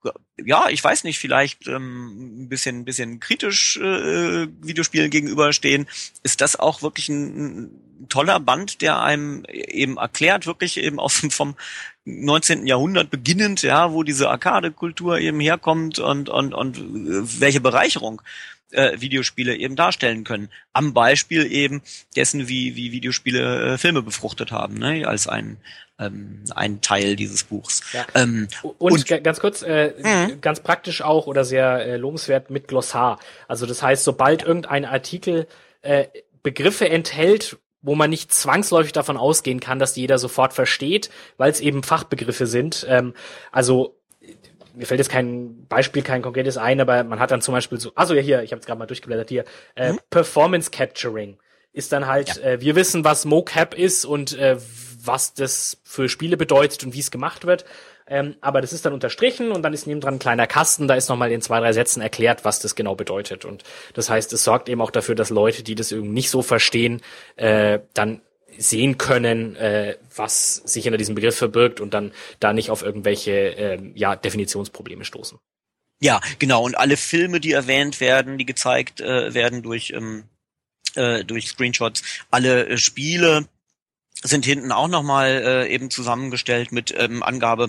ja, ich weiß nicht, vielleicht ähm, ein bisschen, ein bisschen kritisch äh, Videospielen gegenüberstehen, ist das auch wirklich ein, ein toller Band, der einem eben erklärt, wirklich eben aus dem vom neunzehnten Jahrhundert beginnend, ja, wo diese Arcade-Kultur eben herkommt und und und welche Bereicherung äh, Videospiele eben darstellen können. Am Beispiel eben dessen, wie wie Videospiele äh, Filme befruchtet haben, ne, als ein ähm, ein Teil dieses Buchs. Ja. Ähm, und, und ganz kurz, äh, mhm. ganz praktisch auch oder sehr äh, lobenswert mit Glossar. Also das heißt, sobald irgendein Artikel äh, Begriffe enthält, wo man nicht zwangsläufig davon ausgehen kann, dass die jeder sofort versteht, weil es eben Fachbegriffe sind. Ähm, also mir fällt jetzt kein Beispiel, kein konkretes ein, aber man hat dann zum Beispiel so, also ja hier, ich habe es gerade mal durchgeblättert hier, äh, mhm. Performance Capturing ist dann halt, ja. äh, wir wissen, was Mocap ist und äh, was das für Spiele bedeutet und wie es gemacht wird. Ähm, aber das ist dann unterstrichen und dann ist nebendran ein kleiner Kasten, da ist nochmal in zwei, drei Sätzen erklärt, was das genau bedeutet. Und das heißt, es sorgt eben auch dafür, dass Leute, die das irgendwie nicht so verstehen, äh, dann sehen können, äh, was sich hinter diesem Begriff verbirgt und dann da nicht auf irgendwelche äh, ja, Definitionsprobleme stoßen. Ja, genau. Und alle Filme, die erwähnt werden, die gezeigt äh, werden durch ähm, äh, durch Screenshots, alle äh, Spiele sind hinten auch nochmal äh, eben zusammengestellt mit ähm, Angabe,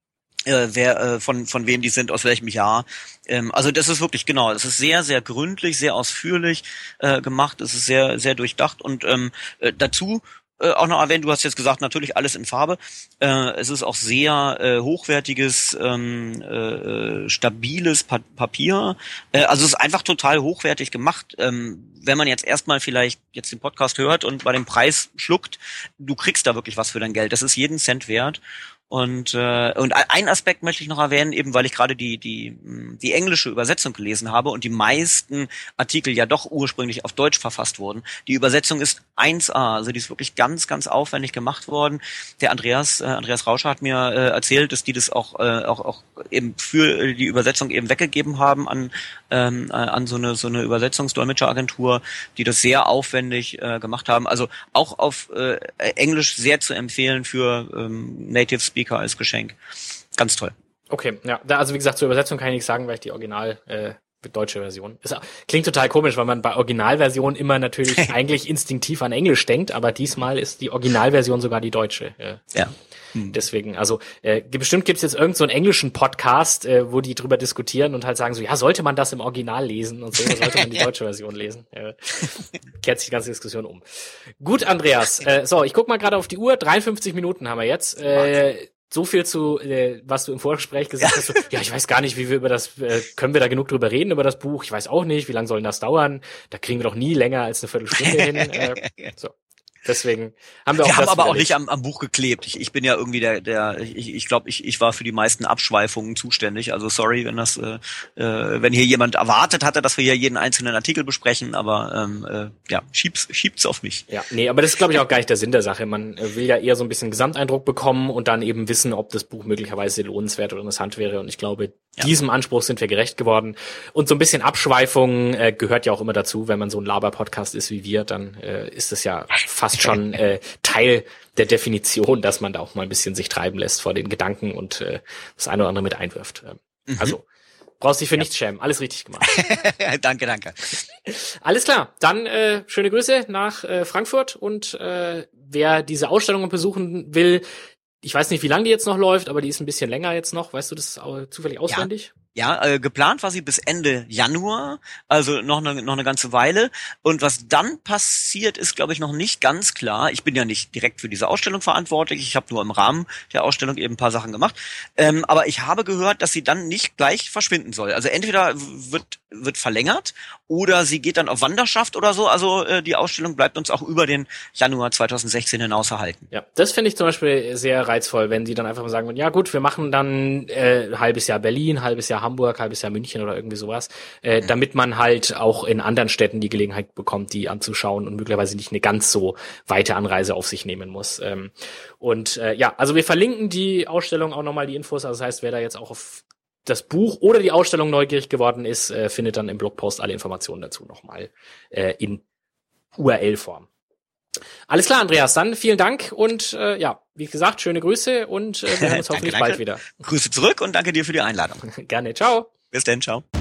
äh, wer äh, von von wem die sind, aus welchem Jahr. Ähm, also das ist wirklich genau, es ist sehr, sehr gründlich, sehr ausführlich äh, gemacht, es ist sehr, sehr durchdacht und ähm, äh, dazu äh, auch noch erwähnt, du hast jetzt gesagt, natürlich alles in Farbe. Äh, es ist auch sehr äh, hochwertiges, ähm, äh, stabiles pa- Papier. Äh, also es ist einfach total hochwertig gemacht. Ähm, wenn man jetzt erstmal vielleicht jetzt den Podcast hört und bei dem Preis schluckt, du kriegst da wirklich was für dein Geld. Das ist jeden Cent wert. Und äh, und ein Aspekt möchte ich noch erwähnen, eben weil ich gerade die die die englische Übersetzung gelesen habe und die meisten Artikel ja doch ursprünglich auf Deutsch verfasst wurden. Die Übersetzung ist eins A, also die ist wirklich ganz ganz aufwendig gemacht worden. Der Andreas äh, Andreas Rauscher hat mir äh, erzählt, dass die das auch äh, auch auch eben für die Übersetzung eben weggegeben haben an ähm, an so eine so eine Übersetzungsdolmetscheragentur, die das sehr aufwendig äh, gemacht haben. Also auch auf äh, Englisch sehr zu empfehlen für ähm, Native Speaker als Geschenk. Ganz toll. Okay, ja, da, also wie gesagt, zur Übersetzung kann ich nichts sagen, weil ich die Original äh, deutsche Version. Ist, klingt total komisch, weil man bei Originalversion immer natürlich eigentlich instinktiv an Englisch denkt, aber diesmal ist die Originalversion sogar die deutsche. Äh, ja. Hm. Deswegen, also äh, bestimmt gibt's jetzt irgend so einen englischen Podcast, äh, wo die drüber diskutieren und halt sagen so, ja, sollte man das im Original lesen und so, oder sollte man die deutsche Version lesen? Äh, kehrt sich die ganze Diskussion um. Gut, Andreas. Äh, so, ich guck mal gerade auf die Uhr. dreiundfünfzig Minuten haben wir jetzt. Äh, so viel zu, äh, was du im Vorgespräch gesagt hast. So, ja, ich weiß gar nicht, wie wir über das, äh, können wir da genug drüber reden, über das Buch? Ich weiß auch nicht, wie lange soll denn das dauern? Da kriegen wir doch nie länger als eine Viertelstunde hin. Äh, so. Deswegen haben wir auch Wir das haben aber auch überlegt. nicht am, am Buch geklebt. Ich, ich bin ja irgendwie der, der ich, ich glaube, ich, ich war für die meisten Abschweifungen zuständig. Also sorry, wenn das, äh, äh, wenn hier jemand erwartet hatte, dass wir hier jeden einzelnen Artikel besprechen, aber ähm, äh, ja, schieb's, schiebt's auf mich. Ja, nee, aber das ist, glaube ich, auch gar nicht der Sinn der Sache. Man äh, will ja eher so ein bisschen Gesamteindruck bekommen und dann eben wissen, ob das Buch möglicherweise lohnenswert oder interessant wäre. Und ich glaube, ja. diesem Anspruch sind wir gerecht geworden. Und so ein bisschen Abschweifung äh, gehört ja auch immer dazu. Wenn man so ein Laber-Podcast ist wie wir, dann äh, ist das ja fast schon äh, Teil der Definition, dass man da auch mal ein bisschen sich treiben lässt vor den Gedanken und äh, das eine oder andere mit einwirft. Mhm. Also brauchst dich für ja. nichts schämen. Alles richtig gemacht. Danke, danke. Alles klar. Dann äh, schöne Grüße nach äh, Frankfurt und äh, wer diese Ausstellung besuchen will, ich weiß nicht, wie lange die jetzt noch läuft, aber die ist ein bisschen länger jetzt noch. Weißt du das zufällig auswendig? Ja. Ja, äh, geplant war sie bis Ende Januar, also noch eine noch eine ganze Weile. Und was dann passiert, ist, glaube ich, noch nicht ganz klar. Ich bin ja nicht direkt für diese Ausstellung verantwortlich. Ich habe nur im Rahmen der Ausstellung eben ein paar Sachen gemacht. Ähm, aber ich habe gehört, dass sie dann nicht gleich verschwinden soll. Also entweder wird wird verlängert oder sie geht dann auf Wanderschaft oder so. Also äh, die Ausstellung bleibt uns auch über den Januar zweitausendsechzehn hinaus erhalten. Ja, das finde ich zum Beispiel sehr reizvoll, wenn sie dann einfach mal sagen, ja gut, wir machen dann äh, halbes Jahr Berlin, halbes Jahr Hamburg, halbes Jahr München oder irgendwie sowas, äh, mhm. damit man halt auch in anderen Städten die Gelegenheit bekommt, die anzuschauen und möglicherweise nicht eine ganz so weite Anreise auf sich nehmen muss. Ähm, und äh, ja, also wir verlinken die Ausstellung auch nochmal, die Infos. Also das heißt, wer da jetzt auch auf das Buch oder die Ausstellung neugierig geworden ist, äh, findet dann im Blogpost alle Informationen dazu nochmal äh, in U R L-Form. Alles klar, Andreas, dann vielen Dank und äh, ja, wie gesagt, schöne Grüße und äh, wir hören uns hoffentlich danke, bald danke. wieder. Grüße zurück und danke dir für die Einladung. Gerne, ciao. Bis dann, ciao.